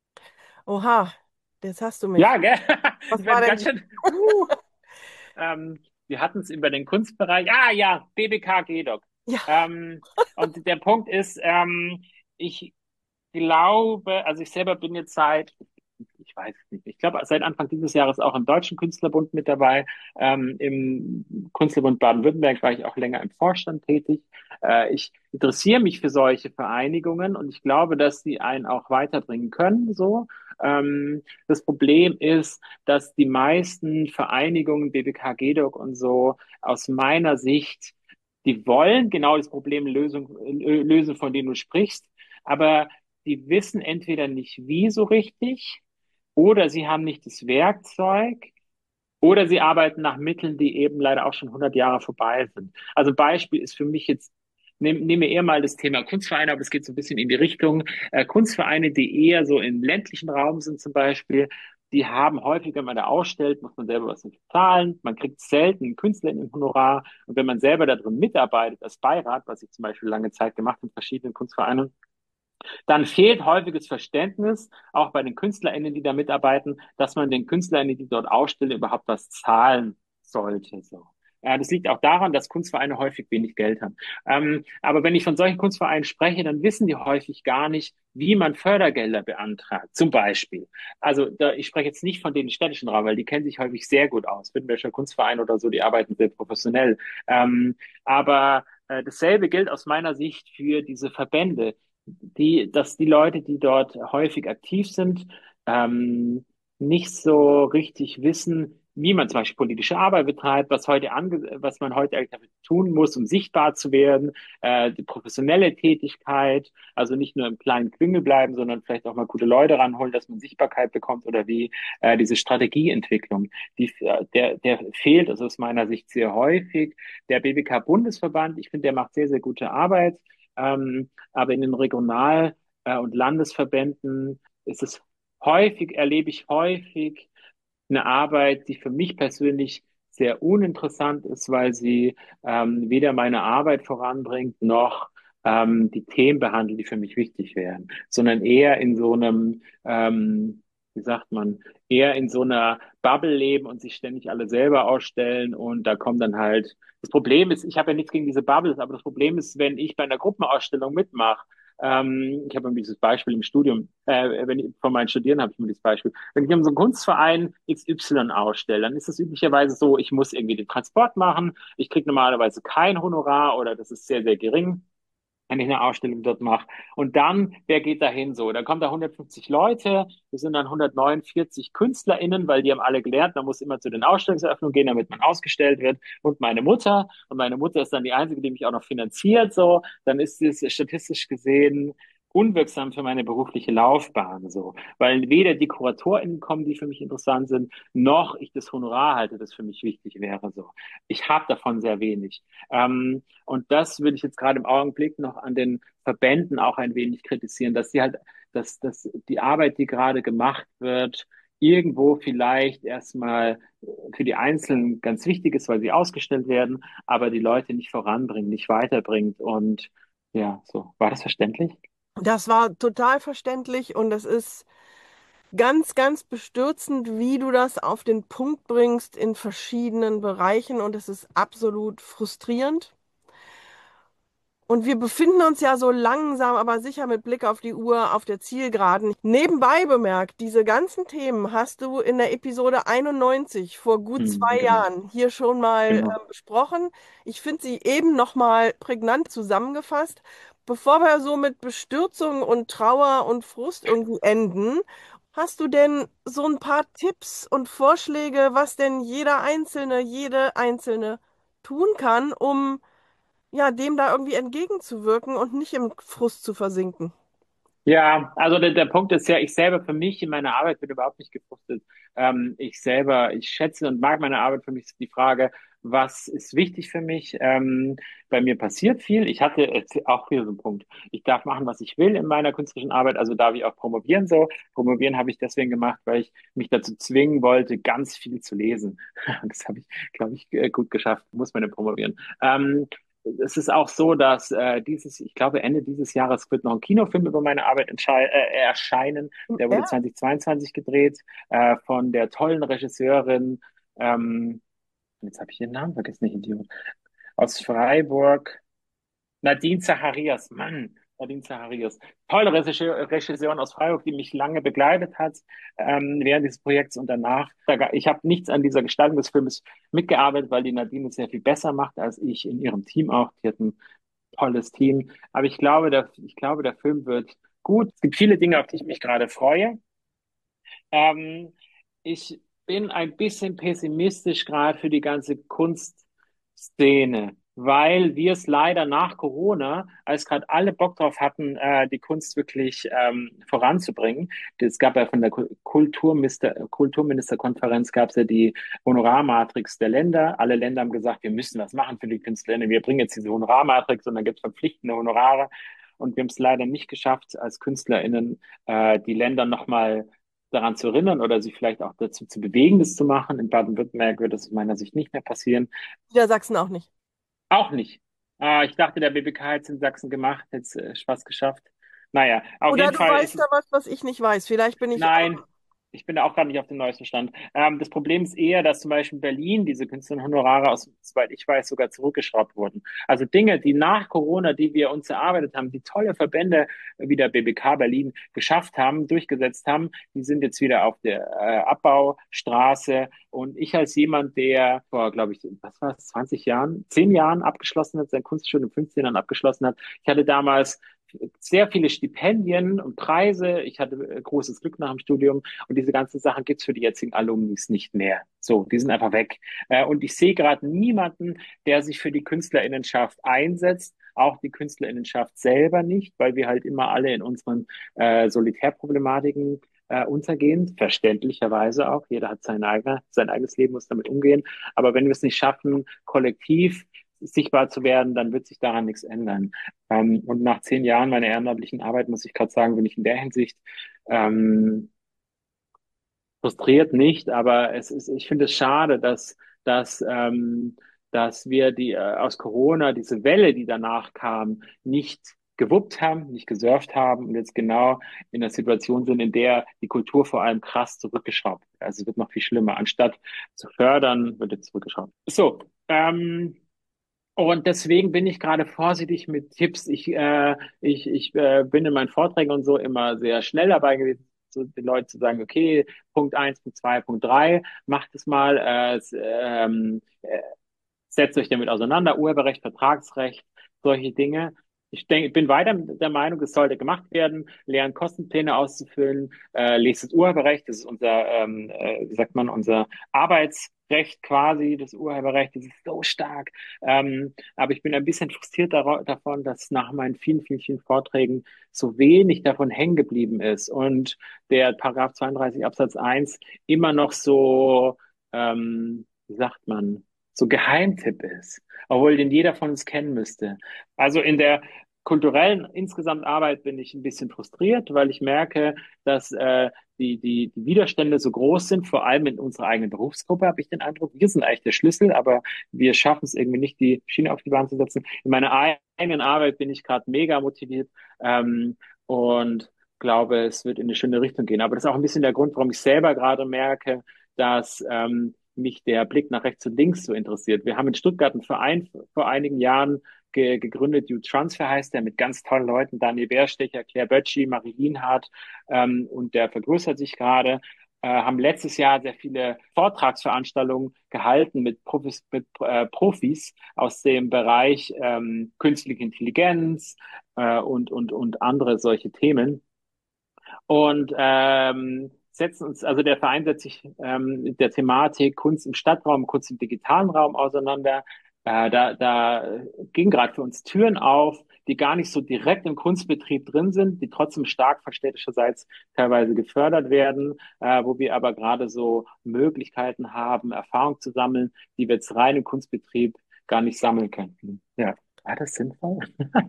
Oha, jetzt hast du mich.
Ja, gell?
Was
Wir
war
werden
denn
ganz
die?
schön. Uh, ähm, wir hatten es über den Kunstbereich. Ah ja, B B K G-Doc.
Ja,
Ähm, und der Punkt ist, ähm, ich glaube, also ich selber bin jetzt seit, ich weiß es nicht, ich glaube seit Anfang dieses Jahres auch im Deutschen Künstlerbund mit dabei. Ähm, Im Künstlerbund Baden-Württemberg war ich auch länger im Vorstand tätig. Äh, ich interessiere mich für solche Vereinigungen und ich glaube, dass sie einen auch weiterbringen können, so. Ähm, das Problem ist, dass die meisten Vereinigungen, B B K, G D O C und so, aus meiner Sicht, die wollen genau das Problem lösen, lösen, von dem du sprichst, aber die wissen entweder nicht wie so richtig oder sie haben nicht das Werkzeug oder sie arbeiten nach Mitteln, die eben leider auch schon hundert Jahre vorbei sind. Also Beispiel ist für mich jetzt, nehm, nehme eher mal das Thema Kunstvereine, aber es geht so ein bisschen in die Richtung, äh, Kunstvereine, die eher so im ländlichen Raum sind zum Beispiel, die haben häufig, wenn man da ausstellt, muss man selber was dafür zahlen. Man kriegt selten einen Künstler in den Honorar. Und wenn man selber da drin mitarbeitet als Beirat, was ich zum Beispiel lange Zeit gemacht habe in verschiedenen Kunstvereinen, dann fehlt häufiges Verständnis, auch bei den KünstlerInnen, die da mitarbeiten, dass man den KünstlerInnen, die dort ausstellen, überhaupt was zahlen sollte. So. Äh, das liegt auch daran, dass Kunstvereine häufig wenig Geld haben. Ähm, aber wenn ich von solchen Kunstvereinen spreche, dann wissen die häufig gar nicht, wie man Fördergelder beantragt. Zum Beispiel. Also da, ich spreche jetzt nicht von den städtischen Raum, weil die kennen sich häufig sehr gut aus. Württembergischer Kunstverein oder so, die arbeiten sehr professionell. Ähm, aber äh, dasselbe gilt aus meiner Sicht für diese Verbände, die, dass die Leute, die dort häufig aktiv sind, ähm, nicht so richtig wissen, wie man zum Beispiel politische Arbeit betreibt, was heute ange was man heute eigentlich dafür tun muss, um sichtbar zu werden, äh, die professionelle Tätigkeit, also nicht nur im kleinen Klüngel bleiben, sondern vielleicht auch mal gute Leute ranholen, dass man Sichtbarkeit bekommt oder wie äh, diese Strategieentwicklung, die, der, der fehlt also aus meiner Sicht sehr häufig. Der B B K-Bundesverband, ich finde, der macht sehr, sehr gute Arbeit, ähm, aber in den Regional- äh, und Landesverbänden ist es häufig, erlebe ich häufig eine Arbeit, die für mich persönlich sehr uninteressant ist, weil sie ähm, weder meine Arbeit voranbringt noch ähm, die Themen behandelt, die für mich wichtig wären, sondern eher in so einem, ähm, wie sagt man, eher in so einer Bubble leben und sich ständig alle selber ausstellen und da kommt dann halt, das Problem ist, ich habe ja nichts gegen diese Bubbles, aber das Problem ist, wenn ich bei einer Gruppenausstellung mitmache, ähm, ich habe dieses Beispiel im Studium, äh, wenn ich, von meinen Studierenden habe ich mir dieses Beispiel. Wenn ich in so einem Kunstverein X Y ausstelle, dann ist es üblicherweise so, ich muss irgendwie den Transport machen. Ich kriege normalerweise kein Honorar oder das ist sehr, sehr gering, wenn ich eine Ausstellung dort mache. Und dann, wer geht da hin so? Da kommen da hundertfünfzig Leute, wir sind dann hundertneunundvierzig KünstlerInnen, weil die haben alle gelernt, man muss immer zu den Ausstellungseröffnungen gehen, damit man ausgestellt wird. Und meine Mutter. Und meine Mutter ist dann die Einzige, die mich auch noch finanziert, so. Dann ist es statistisch gesehen unwirksam für meine berufliche Laufbahn, so. Weil weder die KuratorInnen kommen, die für mich interessant sind, noch ich das Honorar halte, das für mich wichtig wäre, so. Ich habe davon sehr wenig. Ähm, und das würde ich jetzt gerade im Augenblick noch an den Verbänden auch ein wenig kritisieren, dass sie halt, dass, dass die Arbeit, die gerade gemacht wird, irgendwo vielleicht erstmal für die Einzelnen ganz wichtig ist, weil sie ausgestellt werden, aber die Leute nicht voranbringen, nicht weiterbringt. Und ja, so. War das verständlich?
Das war total verständlich und es ist ganz, ganz bestürzend, wie du das auf den Punkt bringst in verschiedenen Bereichen und es ist absolut frustrierend. Und wir befinden uns ja so langsam, aber sicher mit Blick auf die Uhr auf der Zielgeraden. Nebenbei bemerkt, diese ganzen Themen hast du in der Episode einundneunzig vor gut
Hm,
zwei
genau,
Jahren hier schon mal
genau.
äh, besprochen. Ich finde sie eben noch mal prägnant zusammengefasst. Bevor wir so mit Bestürzung und Trauer und Frust irgendwie enden, hast du denn so ein paar Tipps und Vorschläge, was denn jeder Einzelne, jede Einzelne tun kann, um ja, dem da irgendwie entgegenzuwirken und nicht im Frust zu versinken.
Ja, also der, der Punkt ist ja, ich selber für mich in meiner Arbeit bin überhaupt nicht gefrustet. Ähm, ich selber, ich schätze und mag meine Arbeit. Für mich ist die Frage, was ist wichtig für mich? Ähm, bei mir passiert viel. Ich hatte jetzt auch hier so einen Punkt. Ich darf machen, was ich will in meiner künstlerischen Arbeit, also darf ich auch promovieren so. Promovieren habe ich deswegen gemacht, weil ich mich dazu zwingen wollte, ganz viel zu lesen. Das habe ich, glaube ich, äh, gut geschafft. Muss man ja promovieren. Ähm, Es ist auch so, dass äh, dieses, ich glaube, Ende dieses Jahres wird noch ein Kinofilm über meine Arbeit entschei- äh, erscheinen. Der wurde
Ja.
zweitausendzweiundzwanzig gedreht äh, von der tollen Regisseurin, ähm, jetzt habe ich ihren Namen vergessen, nicht Idiot, aus Freiburg. Nadine Zacharias, Mann, Nadine Zacharias. Tolle Regisseur, Regisseurin aus Freiburg, die mich lange begleitet hat ähm, während dieses Projekts und danach. Ich habe nichts an dieser Gestaltung des Films mitgearbeitet, weil die Nadine es sehr viel besser macht als ich in ihrem Team auch. Die hat ein tolles Team. Aber ich glaube, der, ich glaube, der Film wird gut. Es gibt viele Dinge, auf die ich mich gerade freue. Ähm, ich bin ein bisschen pessimistisch gerade für die ganze Kunstszene, weil wir es leider nach Corona, als gerade alle Bock drauf hatten, äh, die Kunst wirklich ähm, voranzubringen. Es gab ja von der Kulturminister, Kulturministerkonferenz gab es ja die Honorarmatrix der Länder. Alle Länder haben gesagt, wir müssen was machen für die Künstlerinnen. Wir bringen jetzt diese Honorarmatrix und dann gibt es verpflichtende Honorare. Und wir haben es leider nicht geschafft, als KünstlerInnen äh, die Länder nochmal daran zu erinnern oder sie vielleicht auch dazu zu bewegen, das zu machen. In Baden-Württemberg wird das aus meiner Sicht nicht mehr passieren.
Niedersachsen auch nicht.
Auch nicht. Äh, ich dachte, der B B K hat es in Sachsen gemacht, hätte es äh, Spaß geschafft. Naja, auf
Oder
jeden
du
Fall ist
weißt da
es,
was, was ich nicht weiß. Vielleicht bin ich.
nein, Ich bin da auch gerade nicht auf dem neuesten Stand. Ähm, das Problem ist eher, dass zum Beispiel in Berlin diese Künstlerhonorare aus, soweit ich weiß, sogar zurückgeschraubt wurden. Also Dinge, die nach Corona, die wir uns erarbeitet haben, die tolle Verbände wie der B B K Berlin geschafft haben, durchgesetzt haben, die sind jetzt wieder auf der äh, Abbaustraße. Und ich als jemand, der vor, glaube ich, was war es, zwanzig Jahren, zehn Jahren abgeschlossen hat, sein Kunststudium fünfzehn Jahren abgeschlossen hat. Ich hatte damals sehr viele Stipendien und Preise. Ich hatte äh, großes Glück nach dem Studium und diese ganzen Sachen gibt's für die jetzigen Alumnis nicht mehr. So, die sind einfach weg. Äh, und ich sehe gerade niemanden, der sich für die Künstlerinnenschaft einsetzt, auch die Künstlerinnenschaft selber nicht, weil wir halt immer alle in unseren äh, Solitärproblematiken äh, untergehen, verständlicherweise auch. Jeder hat sein, eigener, sein eigenes Leben, muss damit umgehen. Aber wenn wir es nicht schaffen, kollektiv sichtbar zu werden, dann wird sich daran nichts ändern. Ähm, und nach zehn Jahren meiner ehrenamtlichen Arbeit, muss ich gerade sagen, bin ich in der Hinsicht ähm, frustriert nicht, aber es ist, ich finde es schade, dass, dass, ähm, dass wir die äh, aus Corona diese Welle, die danach kam, nicht gewuppt haben, nicht gesurft haben und jetzt genau in der Situation sind, in der die Kultur vor allem krass zurückgeschraubt wird. Also es wird noch viel schlimmer. Anstatt zu fördern, wird jetzt zurückgeschraubt. So, ähm, und deswegen bin ich gerade vorsichtig mit Tipps. Ich, äh, ich, ich äh, bin in meinen Vorträgen und so immer sehr schnell dabei gewesen, so den Leuten zu sagen, okay, Punkt eins, Punkt zwei, Punkt drei, macht es mal, äh, s- ähm, äh, setzt euch damit auseinander, Urheberrecht, Vertragsrecht, solche Dinge. Ich denke, ich bin weiter der Meinung, es sollte gemacht werden, lernen Kostenpläne auszufüllen, äh, lest das Urheberrecht, das ist unser, ähm, äh, wie sagt man, unser Arbeitsrecht quasi, das Urheberrecht, das ist so stark. Ähm, aber ich bin ein bisschen frustriert dara- davon, dass nach meinen vielen, vielen, vielen Vorträgen so wenig davon hängen geblieben ist und der Paragraph zweiunddreißig Absatz eins immer noch so, ähm, wie sagt man, so Geheimtipp ist, obwohl den jeder von uns kennen müsste. Also in der kulturellen insgesamt Arbeit bin ich ein bisschen frustriert, weil ich merke, dass äh, die, die, die Widerstände so groß sind, vor allem in unserer eigenen Berufsgruppe, habe ich den Eindruck. Wir sind eigentlich der Schlüssel, aber wir schaffen es irgendwie nicht, die Schiene auf die Bahn zu setzen. In meiner eigenen Arbeit bin ich gerade mega motiviert ähm, und glaube, es wird in eine schöne Richtung gehen. Aber das ist auch ein bisschen der Grund, warum ich selber gerade merke, dass ähm, mich der Blick nach rechts und links so interessiert. Wir haben in Stuttgart einen Verein vor einigen Jahren ge gegründet, You Transfer heißt der, mit ganz tollen Leuten, Daniel Bärstecher, Claire Bötschi, Marie Lienhardt, ähm, und der vergrößert sich gerade. Äh, haben letztes Jahr sehr viele Vortragsveranstaltungen gehalten mit Profis, mit, äh, Profis aus dem Bereich ähm, künstliche Intelligenz äh, und, und, und andere solche Themen und ähm, setzen uns, also der Verein setzt sich ähm, mit der Thematik Kunst im Stadtraum, Kunst im digitalen Raum auseinander. Äh, da, da gingen gerade für uns Türen auf, die gar nicht so direkt im Kunstbetrieb drin sind, die trotzdem stark von städtischerseits teilweise gefördert werden, äh, wo wir aber gerade so Möglichkeiten haben, Erfahrung zu sammeln, die wir jetzt rein im Kunstbetrieb gar nicht sammeln könnten. Ja, war das sinnvoll?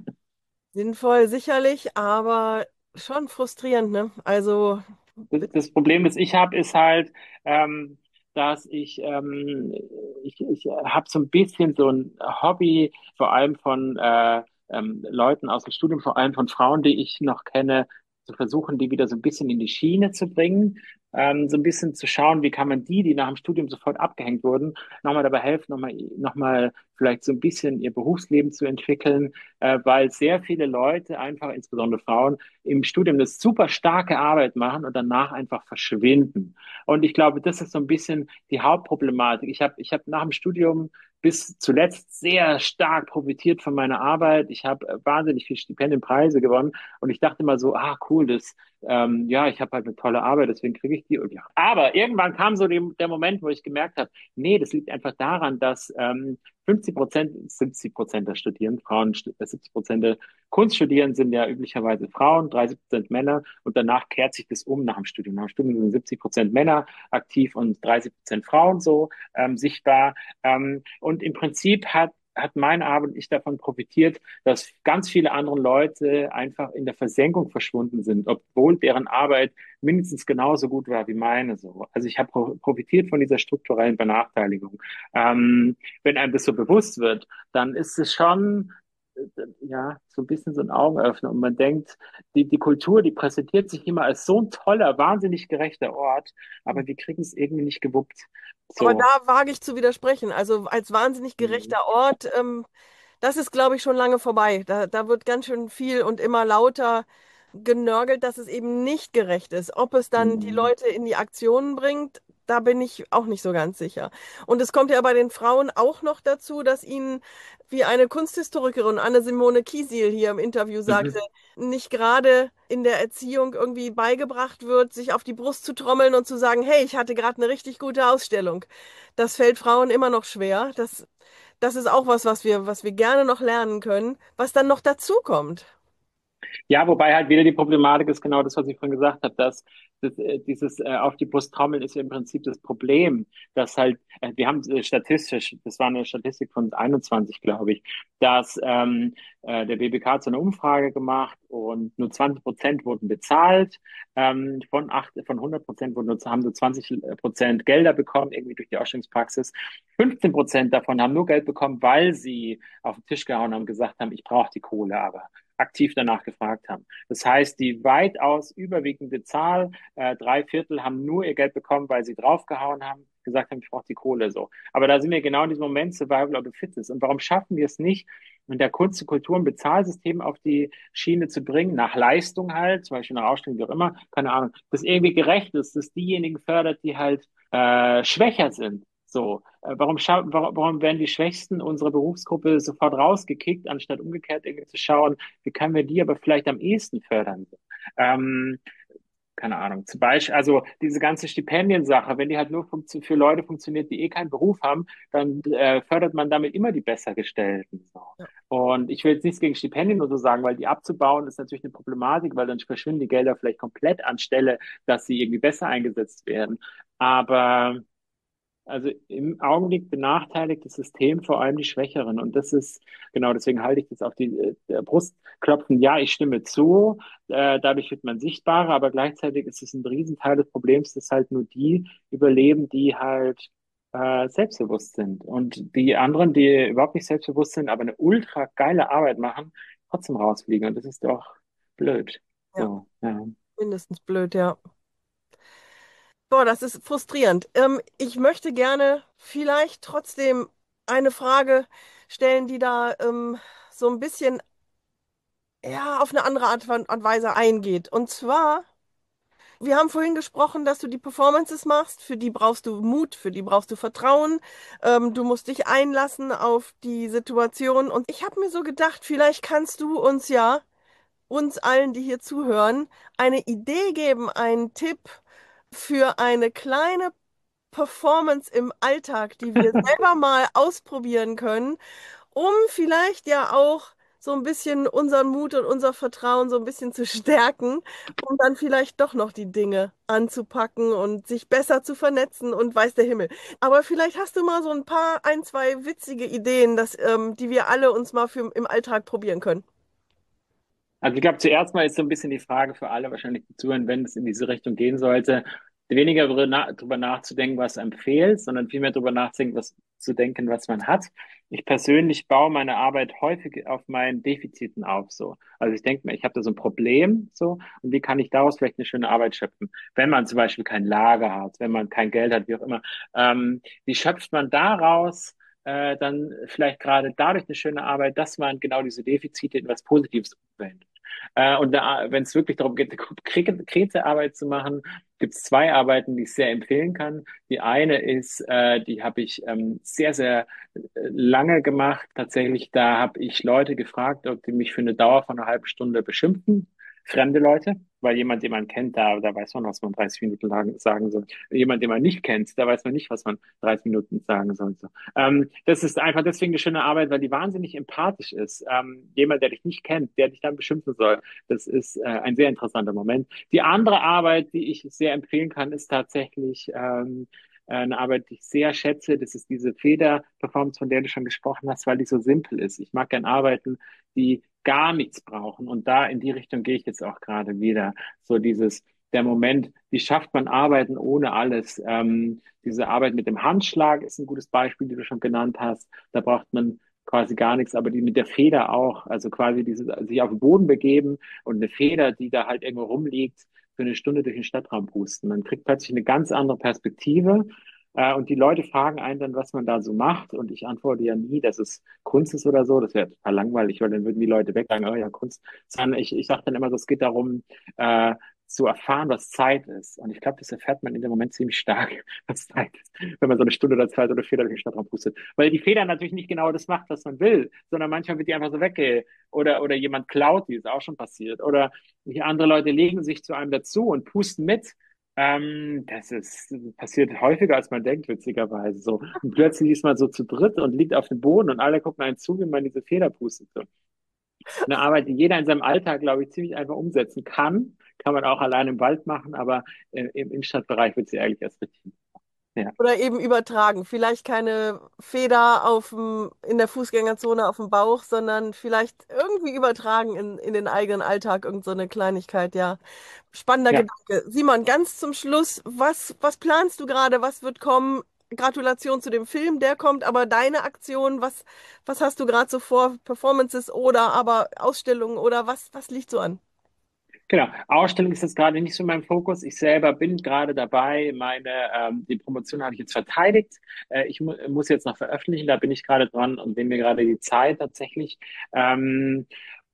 Sinnvoll, sicherlich, aber schon frustrierend, ne? Also,
Das, das Problem, das ich habe, ist halt, ähm, dass ich, ähm, ich, ich habe so ein bisschen so ein Hobby, vor allem von äh, ähm, Leuten aus dem Studium, vor allem von Frauen, die ich noch kenne, zu versuchen, die wieder so ein bisschen in die Schiene zu bringen, ähm, so ein bisschen zu schauen, wie kann man die, die nach dem Studium sofort abgehängt wurden, nochmal dabei helfen, nochmal, nochmal vielleicht so ein bisschen ihr Berufsleben zu entwickeln, äh, weil sehr viele Leute, einfach insbesondere Frauen, im Studium eine super starke Arbeit machen und danach einfach verschwinden. Und ich glaube, das ist so ein bisschen die Hauptproblematik. Ich habe ich hab nach dem Studium bis zuletzt sehr stark profitiert von meiner Arbeit. Ich habe äh, wahnsinnig viele Stipendienpreise gewonnen und ich dachte immer so, ah cool, das ähm, ja, ich habe halt eine tolle Arbeit, deswegen kriege ich die. Und ja. Aber irgendwann kam so die, der Moment, wo ich gemerkt habe, nee, das liegt einfach daran, dass ähm, fünfzig Prozent, siebzig Prozent der Studierenden, Frauen, siebzig Prozent der Kunststudierenden sind ja üblicherweise Frauen, dreißig Prozent Männer und danach kehrt sich das um nach dem Studium. Nach dem Studium sind siebzig Prozent Männer aktiv und dreißig Prozent Frauen so ähm, sichtbar. Ähm, und im Prinzip hat hat meine Arbeit und ich davon profitiert, dass ganz viele andere Leute einfach in der Versenkung verschwunden sind, obwohl deren Arbeit mindestens genauso gut war wie meine. So. Also ich habe profitiert von dieser strukturellen Benachteiligung. Ähm, wenn einem das so bewusst wird, dann ist es schon ja, so ein bisschen so ein Augenöffner. Und man denkt, die, die Kultur, die präsentiert sich immer als so ein toller, wahnsinnig gerechter Ort, aber wir kriegen es irgendwie nicht gewuppt.
Aber da
So.
wage ich zu widersprechen. Also als wahnsinnig
Mhm.
gerechter Ort, ähm, das ist, glaube ich, schon lange vorbei. Da, da wird ganz schön viel und immer lauter genörgelt, dass es eben nicht gerecht ist. Ob es dann die
Mhm.
Leute in die Aktionen bringt, da bin ich auch nicht so ganz sicher. Und es kommt ja bei den Frauen auch noch dazu, dass ihnen, wie eine Kunsthistorikerin, Anne-Simone Kiesil hier im Interview sagte,
Mhm.
nicht gerade in der Erziehung irgendwie beigebracht wird, sich auf die Brust zu trommeln und zu sagen, hey, ich hatte gerade eine richtig gute Ausstellung. Das fällt Frauen immer noch schwer. Das, das ist auch was, was wir, was wir gerne noch lernen können, was dann noch dazu kommt.
Ja, wobei halt wieder die Problematik ist genau das, was ich vorhin gesagt habe, dass das, äh, dieses äh, auf die Brust trommeln ist ja im Prinzip das Problem, dass halt, äh, wir haben äh, statistisch, das war eine Statistik von einundzwanzig, glaube ich, dass ähm, äh, der B B K hat so eine Umfrage gemacht und nur zwanzig Prozent wurden bezahlt, ähm, von acht, von hundert Prozent wurden nur, haben nur zwanzig Prozent Gelder bekommen, irgendwie durch die Ausstellungspraxis. fünfzehn Prozent davon haben nur Geld bekommen, weil sie auf den Tisch gehauen haben und gesagt haben, ich brauche die Kohle aber aktiv danach gefragt haben. Das heißt, die weitaus überwiegende Zahl, äh, drei Viertel, haben nur ihr Geld bekommen, weil sie draufgehauen haben, gesagt haben, ich brauche die Kohle so. Aber da sind wir genau in diesem Moment Survival of the Fittest. Und warum schaffen wir es nicht, in der Kunst, Kultur und Bezahlsystem auf die Schiene zu bringen, nach Leistung halt, zum Beispiel nach Ausstellung, wie auch immer, keine Ahnung, das irgendwie gerecht ist, dass diejenigen fördert, die halt äh, schwächer sind. So, äh, warum, scha warum, warum werden die Schwächsten unserer Berufsgruppe sofort rausgekickt, anstatt umgekehrt irgendwie zu schauen, wie können wir die aber vielleicht am ehesten fördern? Ähm, keine Ahnung. Zum Beispiel, also diese ganze Stipendiensache, wenn die halt nur für Leute funktioniert, die eh keinen Beruf haben, dann äh, fördert man damit immer die Bessergestellten. So.
Ja.
Und ich will jetzt nichts gegen Stipendien oder so sagen, weil die abzubauen ist natürlich eine Problematik, weil dann verschwinden die Gelder vielleicht komplett anstelle, dass sie irgendwie besser eingesetzt werden. Aber also im Augenblick benachteiligt das System vor allem die Schwächeren. Und das ist, genau, deswegen halte ich das auf die äh, Brust klopfen. Ja, ich stimme zu. Äh, dadurch wird man sichtbarer, aber gleichzeitig ist es ein Riesenteil des Problems, dass halt nur die überleben, die halt äh, selbstbewusst sind. Und die anderen, die überhaupt nicht selbstbewusst sind, aber eine ultra geile Arbeit machen, trotzdem rausfliegen. Und das ist doch blöd.
Ja,
So, ja.
mindestens blöd, ja. Boah, das ist frustrierend. Ähm, ich möchte gerne vielleicht trotzdem eine Frage stellen, die da ähm, so ein bisschen ja, auf eine andere Art von- und Weise eingeht. Und zwar, wir haben vorhin gesprochen, dass du die Performances machst, für die brauchst du Mut, für die brauchst du Vertrauen, ähm, du musst dich einlassen auf die Situation. Und ich habe mir so gedacht, vielleicht kannst du uns ja, uns allen, die hier zuhören, eine Idee geben, einen Tipp für eine kleine Performance im Alltag, die wir selber mal ausprobieren können, um vielleicht ja auch so ein bisschen unseren Mut und unser Vertrauen so ein bisschen zu stärken, um dann vielleicht doch noch die Dinge anzupacken und sich besser zu vernetzen und weiß der Himmel. Aber vielleicht hast du mal so ein paar, ein, zwei witzige Ideen, dass, ähm, die wir alle uns mal für, im Alltag probieren können.
Also ich glaube, zuerst mal ist so ein bisschen die Frage für alle wahrscheinlich die zuhören, wenn es in diese Richtung gehen sollte, weniger drüber na- drüber nachzudenken, was einem fehlt, sondern vielmehr drüber nachzudenken, was zu denken, was man hat. Ich persönlich baue meine Arbeit häufig auf meinen Defiziten auf, so. Also ich denke mir, ich habe da so ein Problem, so, und wie kann ich daraus vielleicht eine schöne Arbeit schöpfen? Wenn man zum Beispiel kein Lager hat, wenn man kein Geld hat, wie auch immer, ähm, wie schöpft man daraus äh, dann vielleicht gerade dadurch eine schöne Arbeit, dass man genau diese Defizite in was Positives umwendet. Äh, und da, wenn es wirklich darum geht, eine konkrete Arbeit zu machen, gibt es zwei Arbeiten, die ich sehr empfehlen kann. Die eine ist, äh, die habe ich ähm, sehr, sehr äh, lange gemacht. Tatsächlich, da habe ich Leute gefragt, ob die mich für eine Dauer von einer halben Stunde beschimpfen. Fremde Leute, weil jemand, den man kennt, da, da weiß man, was man dreißig Minuten lang sagen soll. Jemand, den man nicht kennt, da weiß man nicht, was man dreißig Minuten sagen soll. So. Ähm, das ist einfach deswegen eine schöne Arbeit, weil die wahnsinnig empathisch ist. Ähm, jemand, der dich nicht kennt, der dich dann beschimpfen soll, das ist äh, ein sehr interessanter Moment. Die andere Arbeit, die ich sehr empfehlen kann, ist tatsächlich ähm, eine Arbeit, die ich sehr schätze. Das ist diese Feder-Performance, von der du schon gesprochen hast, weil die so simpel ist. Ich mag gern Arbeiten, die gar nichts brauchen. Und da in die Richtung gehe ich jetzt auch gerade wieder. So dieses, der Moment, wie schafft man Arbeiten ohne alles? Ähm, diese Arbeit mit dem Handschlag ist ein gutes Beispiel, die du schon genannt hast. Da braucht man quasi gar nichts, aber die mit der Feder auch, also quasi dieses, sich auf den Boden begeben und eine Feder, die da halt irgendwo rumliegt, für eine Stunde durch den Stadtraum pusten. Man kriegt plötzlich eine ganz andere Perspektive. Äh, und die Leute fragen einen dann, was man da so macht. Und ich antworte ja nie, dass es Kunst ist oder so. Das wäre total langweilig, weil dann würden die Leute weg sagen, oh ja, Kunst. Sondern ich, ich sage dann immer so, es geht darum, äh, zu erfahren, was Zeit ist. Und ich glaube, das erfährt man in dem Moment ziemlich stark, was Zeit ist, wenn man so eine Stunde oder zwei so eine Feder durch den Stadtraum pustet. Weil die Feder natürlich nicht genau das macht, was man will, sondern manchmal wird die einfach so wegge... Oder, oder jemand klaut die, ist auch schon passiert. Oder die andere Leute legen sich zu einem dazu und pusten mit. Ähm, das ist passiert häufiger, als man denkt, witzigerweise so. Und plötzlich ist man so zu dritt und liegt auf dem Boden und alle gucken einen zu, wie man diese Feder pustet. So. Eine Arbeit, die jeder in seinem Alltag, glaube ich, ziemlich einfach umsetzen kann. Kann man auch allein im Wald machen, aber äh, im Innenstadtbereich wird sie eigentlich erst richtig. Ja,
Oder eben übertragen. Vielleicht keine Feder auf dem, in der Fußgängerzone auf dem Bauch, sondern vielleicht irgendwie übertragen in, in den eigenen Alltag, irgend so eine Kleinigkeit, ja. Spannender
ja.
Gedanke. Simon, ganz zum Schluss, was, was planst du gerade? Was wird kommen? Gratulation zu dem Film, der kommt, aber deine Aktion, was, was hast du gerade so vor? Performances oder aber Ausstellungen oder was, was liegt so an?
Genau. Ausstellung ist jetzt gerade nicht so mein Fokus. Ich selber bin gerade dabei, meine, ähm, die Promotion habe ich jetzt verteidigt. Äh, ich mu muss jetzt noch veröffentlichen, da bin ich gerade dran und nehme mir gerade die Zeit tatsächlich. Ähm,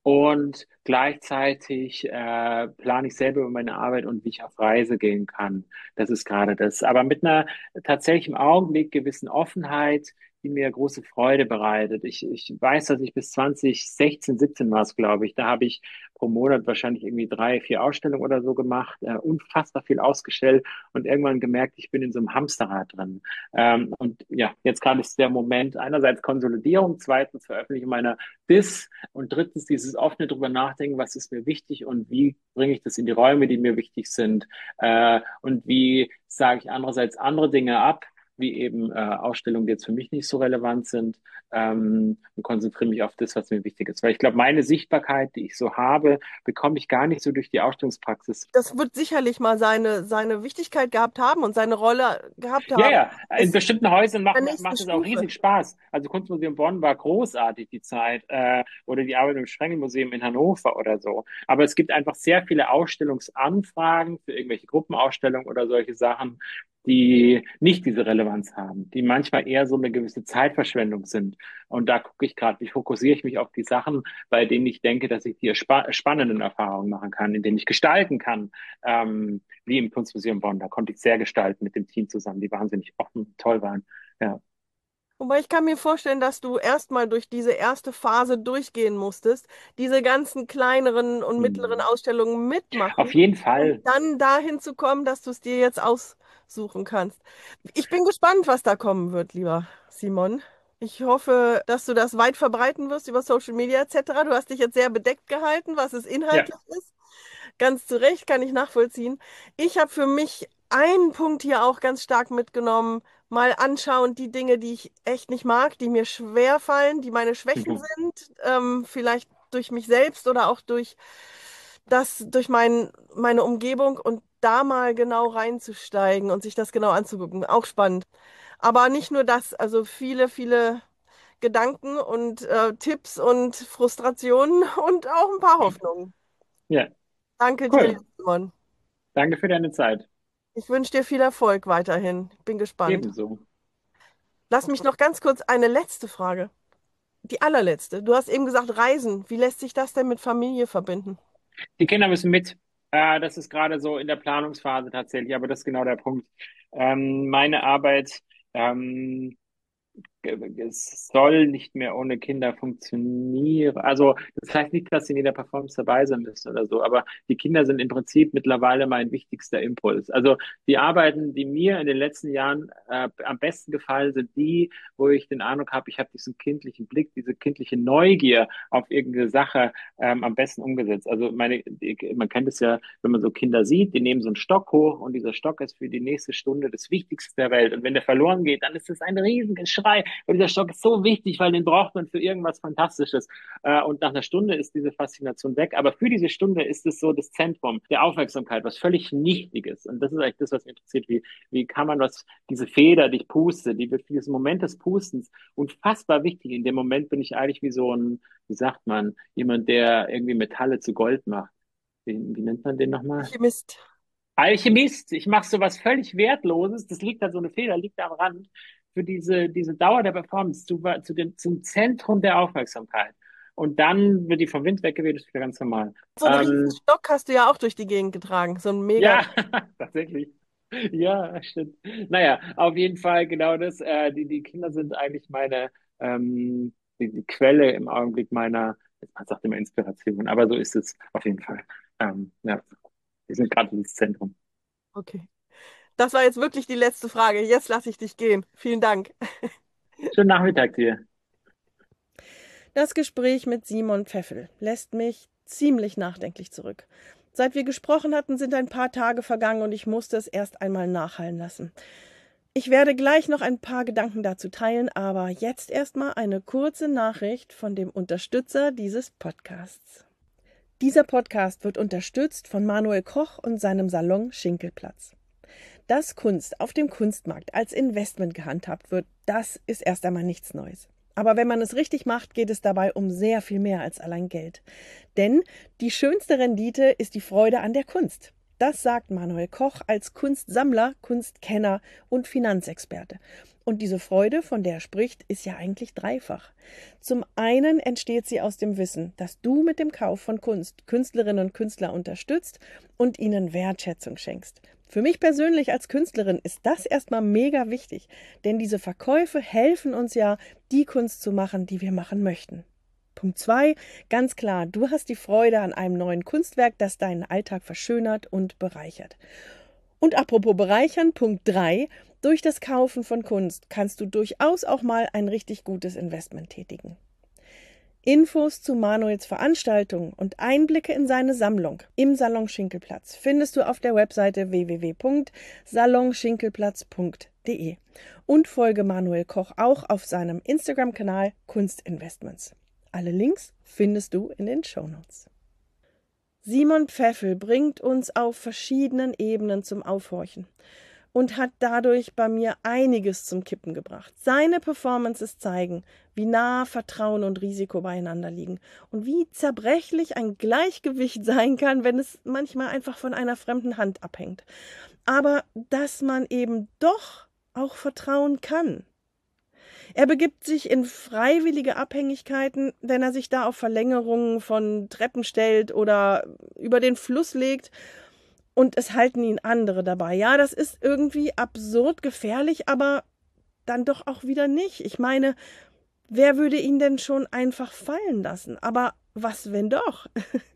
und gleichzeitig äh, plane ich selber über meine Arbeit und wie ich auf Reise gehen kann. Das ist gerade das. Aber mit einer tatsächlich im Augenblick gewissen Offenheit, die mir große Freude bereitet. Ich, ich weiß, dass ich bis zwanzig sechzehn, siebzehn war es, glaube ich. Da habe ich pro Monat wahrscheinlich irgendwie drei, vier Ausstellungen oder so gemacht, äh, unfassbar viel ausgestellt und irgendwann gemerkt, ich bin in so einem Hamsterrad drin. Ähm, und ja, jetzt gerade ist der Moment einerseits Konsolidierung, zweitens Veröffentlichung meiner Dis und drittens dieses offene drüber nachdenken, was ist mir wichtig und wie bringe ich das in die Räume, die mir wichtig sind, äh, und wie sage ich andererseits andere Dinge ab, wie eben äh, Ausstellungen, die jetzt für mich nicht so relevant sind, ähm, und konzentriere mich auf das, was mir wichtig ist. Weil ich glaube, meine Sichtbarkeit, die ich so habe, bekomme ich gar nicht so durch die Ausstellungspraxis.
Das wird sicherlich mal seine, seine Wichtigkeit gehabt haben und seine Rolle gehabt
Ja,
haben.
ja, in
Ist
bestimmten Häusern
der
macht,
nächsten
macht es auch
Stufe.
riesig Spaß. Also Kunstmuseum Bonn war großartig die Zeit, äh, oder die Arbeit im Sprengel-Museum in Hannover oder so. Aber es gibt einfach sehr viele Ausstellungsanfragen für irgendwelche Gruppenausstellungen oder solche Sachen, die nicht diese Relevanz haben, die manchmal eher so eine gewisse Zeitverschwendung sind. Und da gucke ich gerade, wie fokussiere ich mich auf die Sachen, bei denen ich denke, dass ich die spa spannenden Erfahrungen machen kann, in denen ich gestalten kann, ähm, wie im Kunstmuseum Bonn. Da konnte ich sehr gestalten mit dem Team zusammen, die wahnsinnig offen, toll waren. Ja.
Wobei ich kann mir vorstellen, dass du erstmal durch diese erste Phase durchgehen musstest, diese ganzen kleineren und mittleren
Hm.
Ausstellungen mitmachen,
Auf jeden
um
Fall.
dann dahin zu kommen, dass du es dir jetzt aussuchen kannst. Ich bin gespannt, was da kommen wird, lieber Simon. Ich hoffe, dass du das weit verbreiten wirst über Social Media et cetera. Du hast dich jetzt sehr bedeckt gehalten, was es
Ja.
inhaltlich ist. Ganz zu Recht, kann ich nachvollziehen. Ich habe für mich einen Punkt hier auch ganz stark mitgenommen. Mal anschauen, die Dinge, die ich echt nicht mag, die mir schwer fallen, die meine Schwächen
Mhm.
sind, ähm, vielleicht durch mich selbst oder auch durch das, durch mein, meine Umgebung und da mal genau reinzusteigen und sich das genau anzugucken. Auch spannend. Aber nicht nur das, also viele, viele Gedanken und äh, Tipps und Frustrationen und auch ein paar Hoffnungen.
Ja,
Danke dir,
cool.
lieber Simon.
Danke für deine Zeit.
Ich wünsche dir viel Erfolg weiterhin. Bin gespannt.
Ebenso.
Lass mich noch ganz kurz eine letzte Frage. Die allerletzte. Du hast eben gesagt, Reisen. Wie lässt sich das denn mit Familie verbinden?
Die Kinder müssen mit. Äh, das ist gerade so in der Planungsphase tatsächlich, aber das ist genau der Punkt. Ähm, meine Arbeit, ähm, es soll nicht mehr ohne Kinder funktionieren. Also, das heißt nicht, dass sie in jeder Performance dabei sein müssen oder so, aber die Kinder sind im Prinzip mittlerweile mein wichtigster Impuls. Also, die Arbeiten, die mir in den letzten Jahren äh, am besten gefallen, sind die, wo ich den Eindruck habe, ich habe diesen kindlichen Blick, diese kindliche Neugier auf irgendeine Sache ähm, am besten umgesetzt. Also, meine, die, man kennt es ja, wenn man so Kinder sieht, die nehmen so einen Stock hoch und dieser Stock ist für die nächste Stunde das Wichtigste der Welt. Und wenn der verloren geht, dann ist es ein Riesengeschrei weil dieser Stock ist so wichtig, weil den braucht man für irgendwas Fantastisches. Äh, und nach einer Stunde ist diese Faszination weg. Aber für diese Stunde ist es so das Zentrum der Aufmerksamkeit, was völlig Nichtiges. Und das ist eigentlich das, was mich interessiert. Wie, wie kann man was, diese Feder, die ich puste, die wird für diesen Moment des Pustens unfassbar wichtig. In dem Moment bin ich eigentlich wie so ein, wie sagt man, jemand, der irgendwie Metalle zu Gold macht. Wie, wie nennt man den nochmal?
Chemist.
Alchemist, ich mache so was völlig Wertloses, das liegt da so eine Feder, liegt da am Rand, für diese, diese Dauer der Performance zu, zu dem, zum Zentrum der Aufmerksamkeit. Und dann wird die vom Wind weggeweht, ist wieder ganz normal.
So einen riesen
Ähm,
Stock hast du ja auch durch die Gegend getragen. So ein mega.
ja, tatsächlich. Ja, stimmt. Naja, auf jeden Fall genau das. Äh, die, die Kinder sind eigentlich meine, ähm, die, die Quelle im Augenblick meiner, man sagt immer Inspiration, aber so ist es auf jeden Fall. Ähm, ja, die sind gerade das Zentrum.
Okay. Das war jetzt wirklich die letzte Frage. Jetzt lasse ich dich gehen. Vielen Dank.
Schönen Nachmittag dir.
Das Gespräch mit Simon Pfeffel lässt mich ziemlich nachdenklich zurück. Seit wir gesprochen hatten, sind ein paar Tage vergangen und ich musste es erst einmal nachhallen lassen. Ich werde gleich noch ein paar Gedanken dazu teilen, aber jetzt erstmal eine kurze Nachricht von dem Unterstützer dieses Podcasts. Dieser Podcast wird unterstützt von Manuel Koch und seinem Salon Schinkelplatz. Dass Kunst auf dem Kunstmarkt als Investment gehandhabt wird, das ist erst einmal nichts Neues. Aber wenn man es richtig macht, geht es dabei um sehr viel mehr als allein Geld. Denn die schönste Rendite ist die Freude an der Kunst. Das sagt Manuel Koch als Kunstsammler, Kunstkenner und Finanzexperte. Und diese Freude, von der er spricht, ist ja eigentlich dreifach. Zum einen entsteht sie aus dem Wissen, dass du mit dem Kauf von Kunst Künstlerinnen und Künstler unterstützt und ihnen Wertschätzung schenkst. Für mich persönlich als Künstlerin ist das erstmal mega wichtig, denn diese Verkäufe helfen uns ja, die Kunst zu machen, die wir machen möchten. Punkt zwei, ganz klar, du hast die Freude an einem neuen Kunstwerk, das deinen Alltag verschönert und bereichert. Und apropos bereichern, Punkt drei, durch das Kaufen von Kunst kannst du durchaus auch mal ein richtig gutes Investment tätigen. Infos zu Manuels Veranstaltungen und Einblicke in seine Sammlung im Salon Schinkelplatz findest du auf der Webseite w w w punkt salon schinkelplatz punkt d e und folge Manuel Koch auch auf seinem Instagram-Kanal Kunstinvestments. Alle Links findest du in den Shownotes. Simon Pfeffel bringt uns auf verschiedenen Ebenen zum Aufhorchen und hat dadurch bei mir einiges zum Kippen gebracht. Seine Performances zeigen, wie nah Vertrauen und Risiko beieinander liegen und wie zerbrechlich ein Gleichgewicht sein kann, wenn es manchmal einfach von einer fremden Hand abhängt. Aber dass man eben doch auch vertrauen kann. Er begibt sich in freiwillige Abhängigkeiten, wenn er sich da auf Verlängerungen von Treppen stellt oder über den Fluss legt. Und es halten ihn andere dabei. Ja, das ist irgendwie absurd gefährlich, aber dann doch auch wieder nicht. Ich meine, wer würde ihn denn schon einfach fallen lassen? Aber was, wenn doch?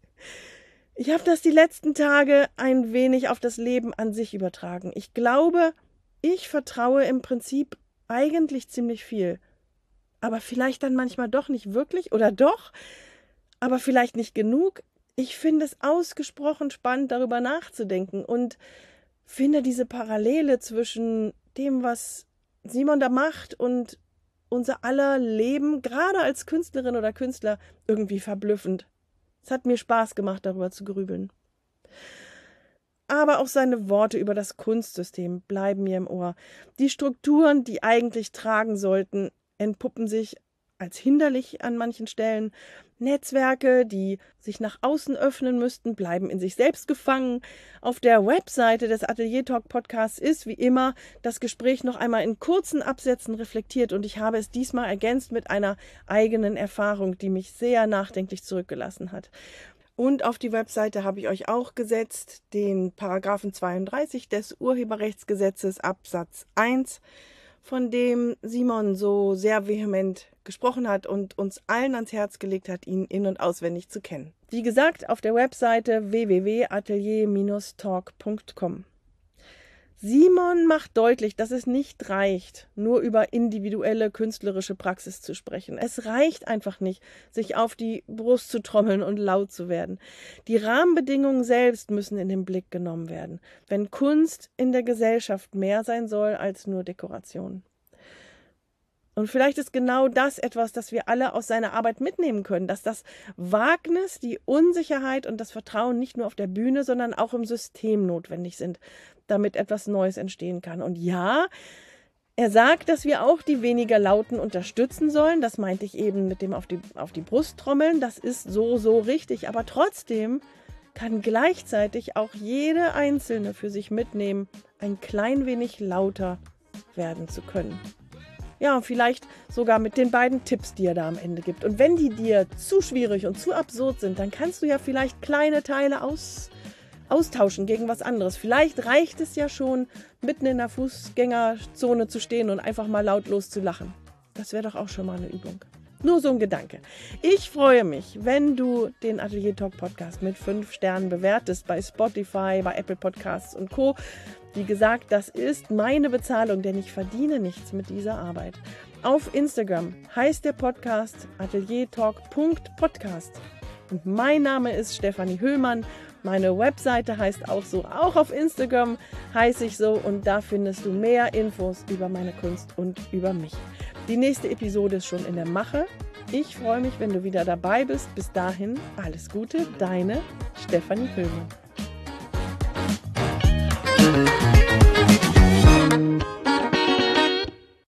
Ich habe das die letzten Tage ein wenig auf das Leben an sich übertragen. Ich glaube, ich vertraue im Prinzip eigentlich ziemlich viel. Aber vielleicht dann manchmal doch nicht wirklich oder doch, aber vielleicht nicht genug. Ich finde es ausgesprochen spannend, darüber nachzudenken und finde diese Parallele zwischen dem, was Simon da macht und unser aller Leben, gerade als Künstlerin oder Künstler, irgendwie verblüffend. Es hat mir Spaß gemacht, darüber zu grübeln. Aber auch seine Worte über das Kunstsystem bleiben mir im Ohr. Die Strukturen, die eigentlich tragen sollten, entpuppen sich als hinderlich an manchen Stellen. Netzwerke, die sich nach außen öffnen müssten, bleiben in sich selbst gefangen. Auf der Webseite des Atelier Talk Podcasts ist wie immer das Gespräch noch einmal in kurzen Absätzen reflektiert und ich habe es diesmal ergänzt mit einer eigenen Erfahrung, die mich sehr nachdenklich zurückgelassen hat. Und auf die Webseite habe ich euch auch gesetzt den Paragraphen zweiunddreißig des Urheberrechtsgesetzes Absatz eins, von dem Simon so sehr vehement gesprochen hat und uns allen ans Herz gelegt hat, ihn in- und auswendig zu kennen. Wie gesagt, auf der Webseite w w w punkt atelier Bindestrich talk punkt com. Simon macht deutlich, dass es nicht reicht, nur über individuelle künstlerische Praxis zu sprechen. Es reicht einfach nicht, sich auf die Brust zu trommeln und laut zu werden. Die Rahmenbedingungen selbst müssen in den Blick genommen werden, wenn Kunst in der Gesellschaft mehr sein soll als nur Dekoration. Und vielleicht ist genau das etwas, das wir alle aus seiner Arbeit mitnehmen können, dass das Wagnis, die Unsicherheit und das Vertrauen nicht nur auf der Bühne, sondern auch im System notwendig sind, damit etwas Neues entstehen kann. Und ja, er sagt, dass wir auch die weniger Lauten unterstützen sollen. Das meinte ich eben mit dem auf die, auf die Brust trommeln. Das ist so, so richtig. Aber trotzdem kann gleichzeitig auch jede Einzelne für sich mitnehmen, ein klein wenig lauter werden zu können. Ja, und vielleicht sogar mit den beiden Tipps, die er da am Ende gibt. Und wenn die dir zu schwierig und zu absurd sind, dann kannst du ja vielleicht kleine Teile aus, austauschen gegen was anderes. Vielleicht reicht es ja schon, mitten in der Fußgängerzone zu stehen und einfach mal lautlos zu lachen. Das wäre doch auch schon mal eine Übung. Nur so ein Gedanke. Ich freue mich, wenn du den Atelier Talk Podcast mit fünf Sternen bewertest bei Spotify, bei Apple Podcasts und Co. Wie gesagt, das ist meine Bezahlung, denn ich verdiene nichts mit dieser Arbeit. Auf Instagram heißt der Podcast ateliertalk punkt podcast. Und mein Name ist Stefanie Höhlmann. Meine Webseite heißt auch so. Auch auf Instagram heiße ich so. Und da findest du mehr Infos über meine Kunst und über mich. Die nächste Episode ist schon in der Mache. Ich freue mich, wenn du wieder dabei bist. Bis dahin, alles Gute, deine Stefanie Höhlmann.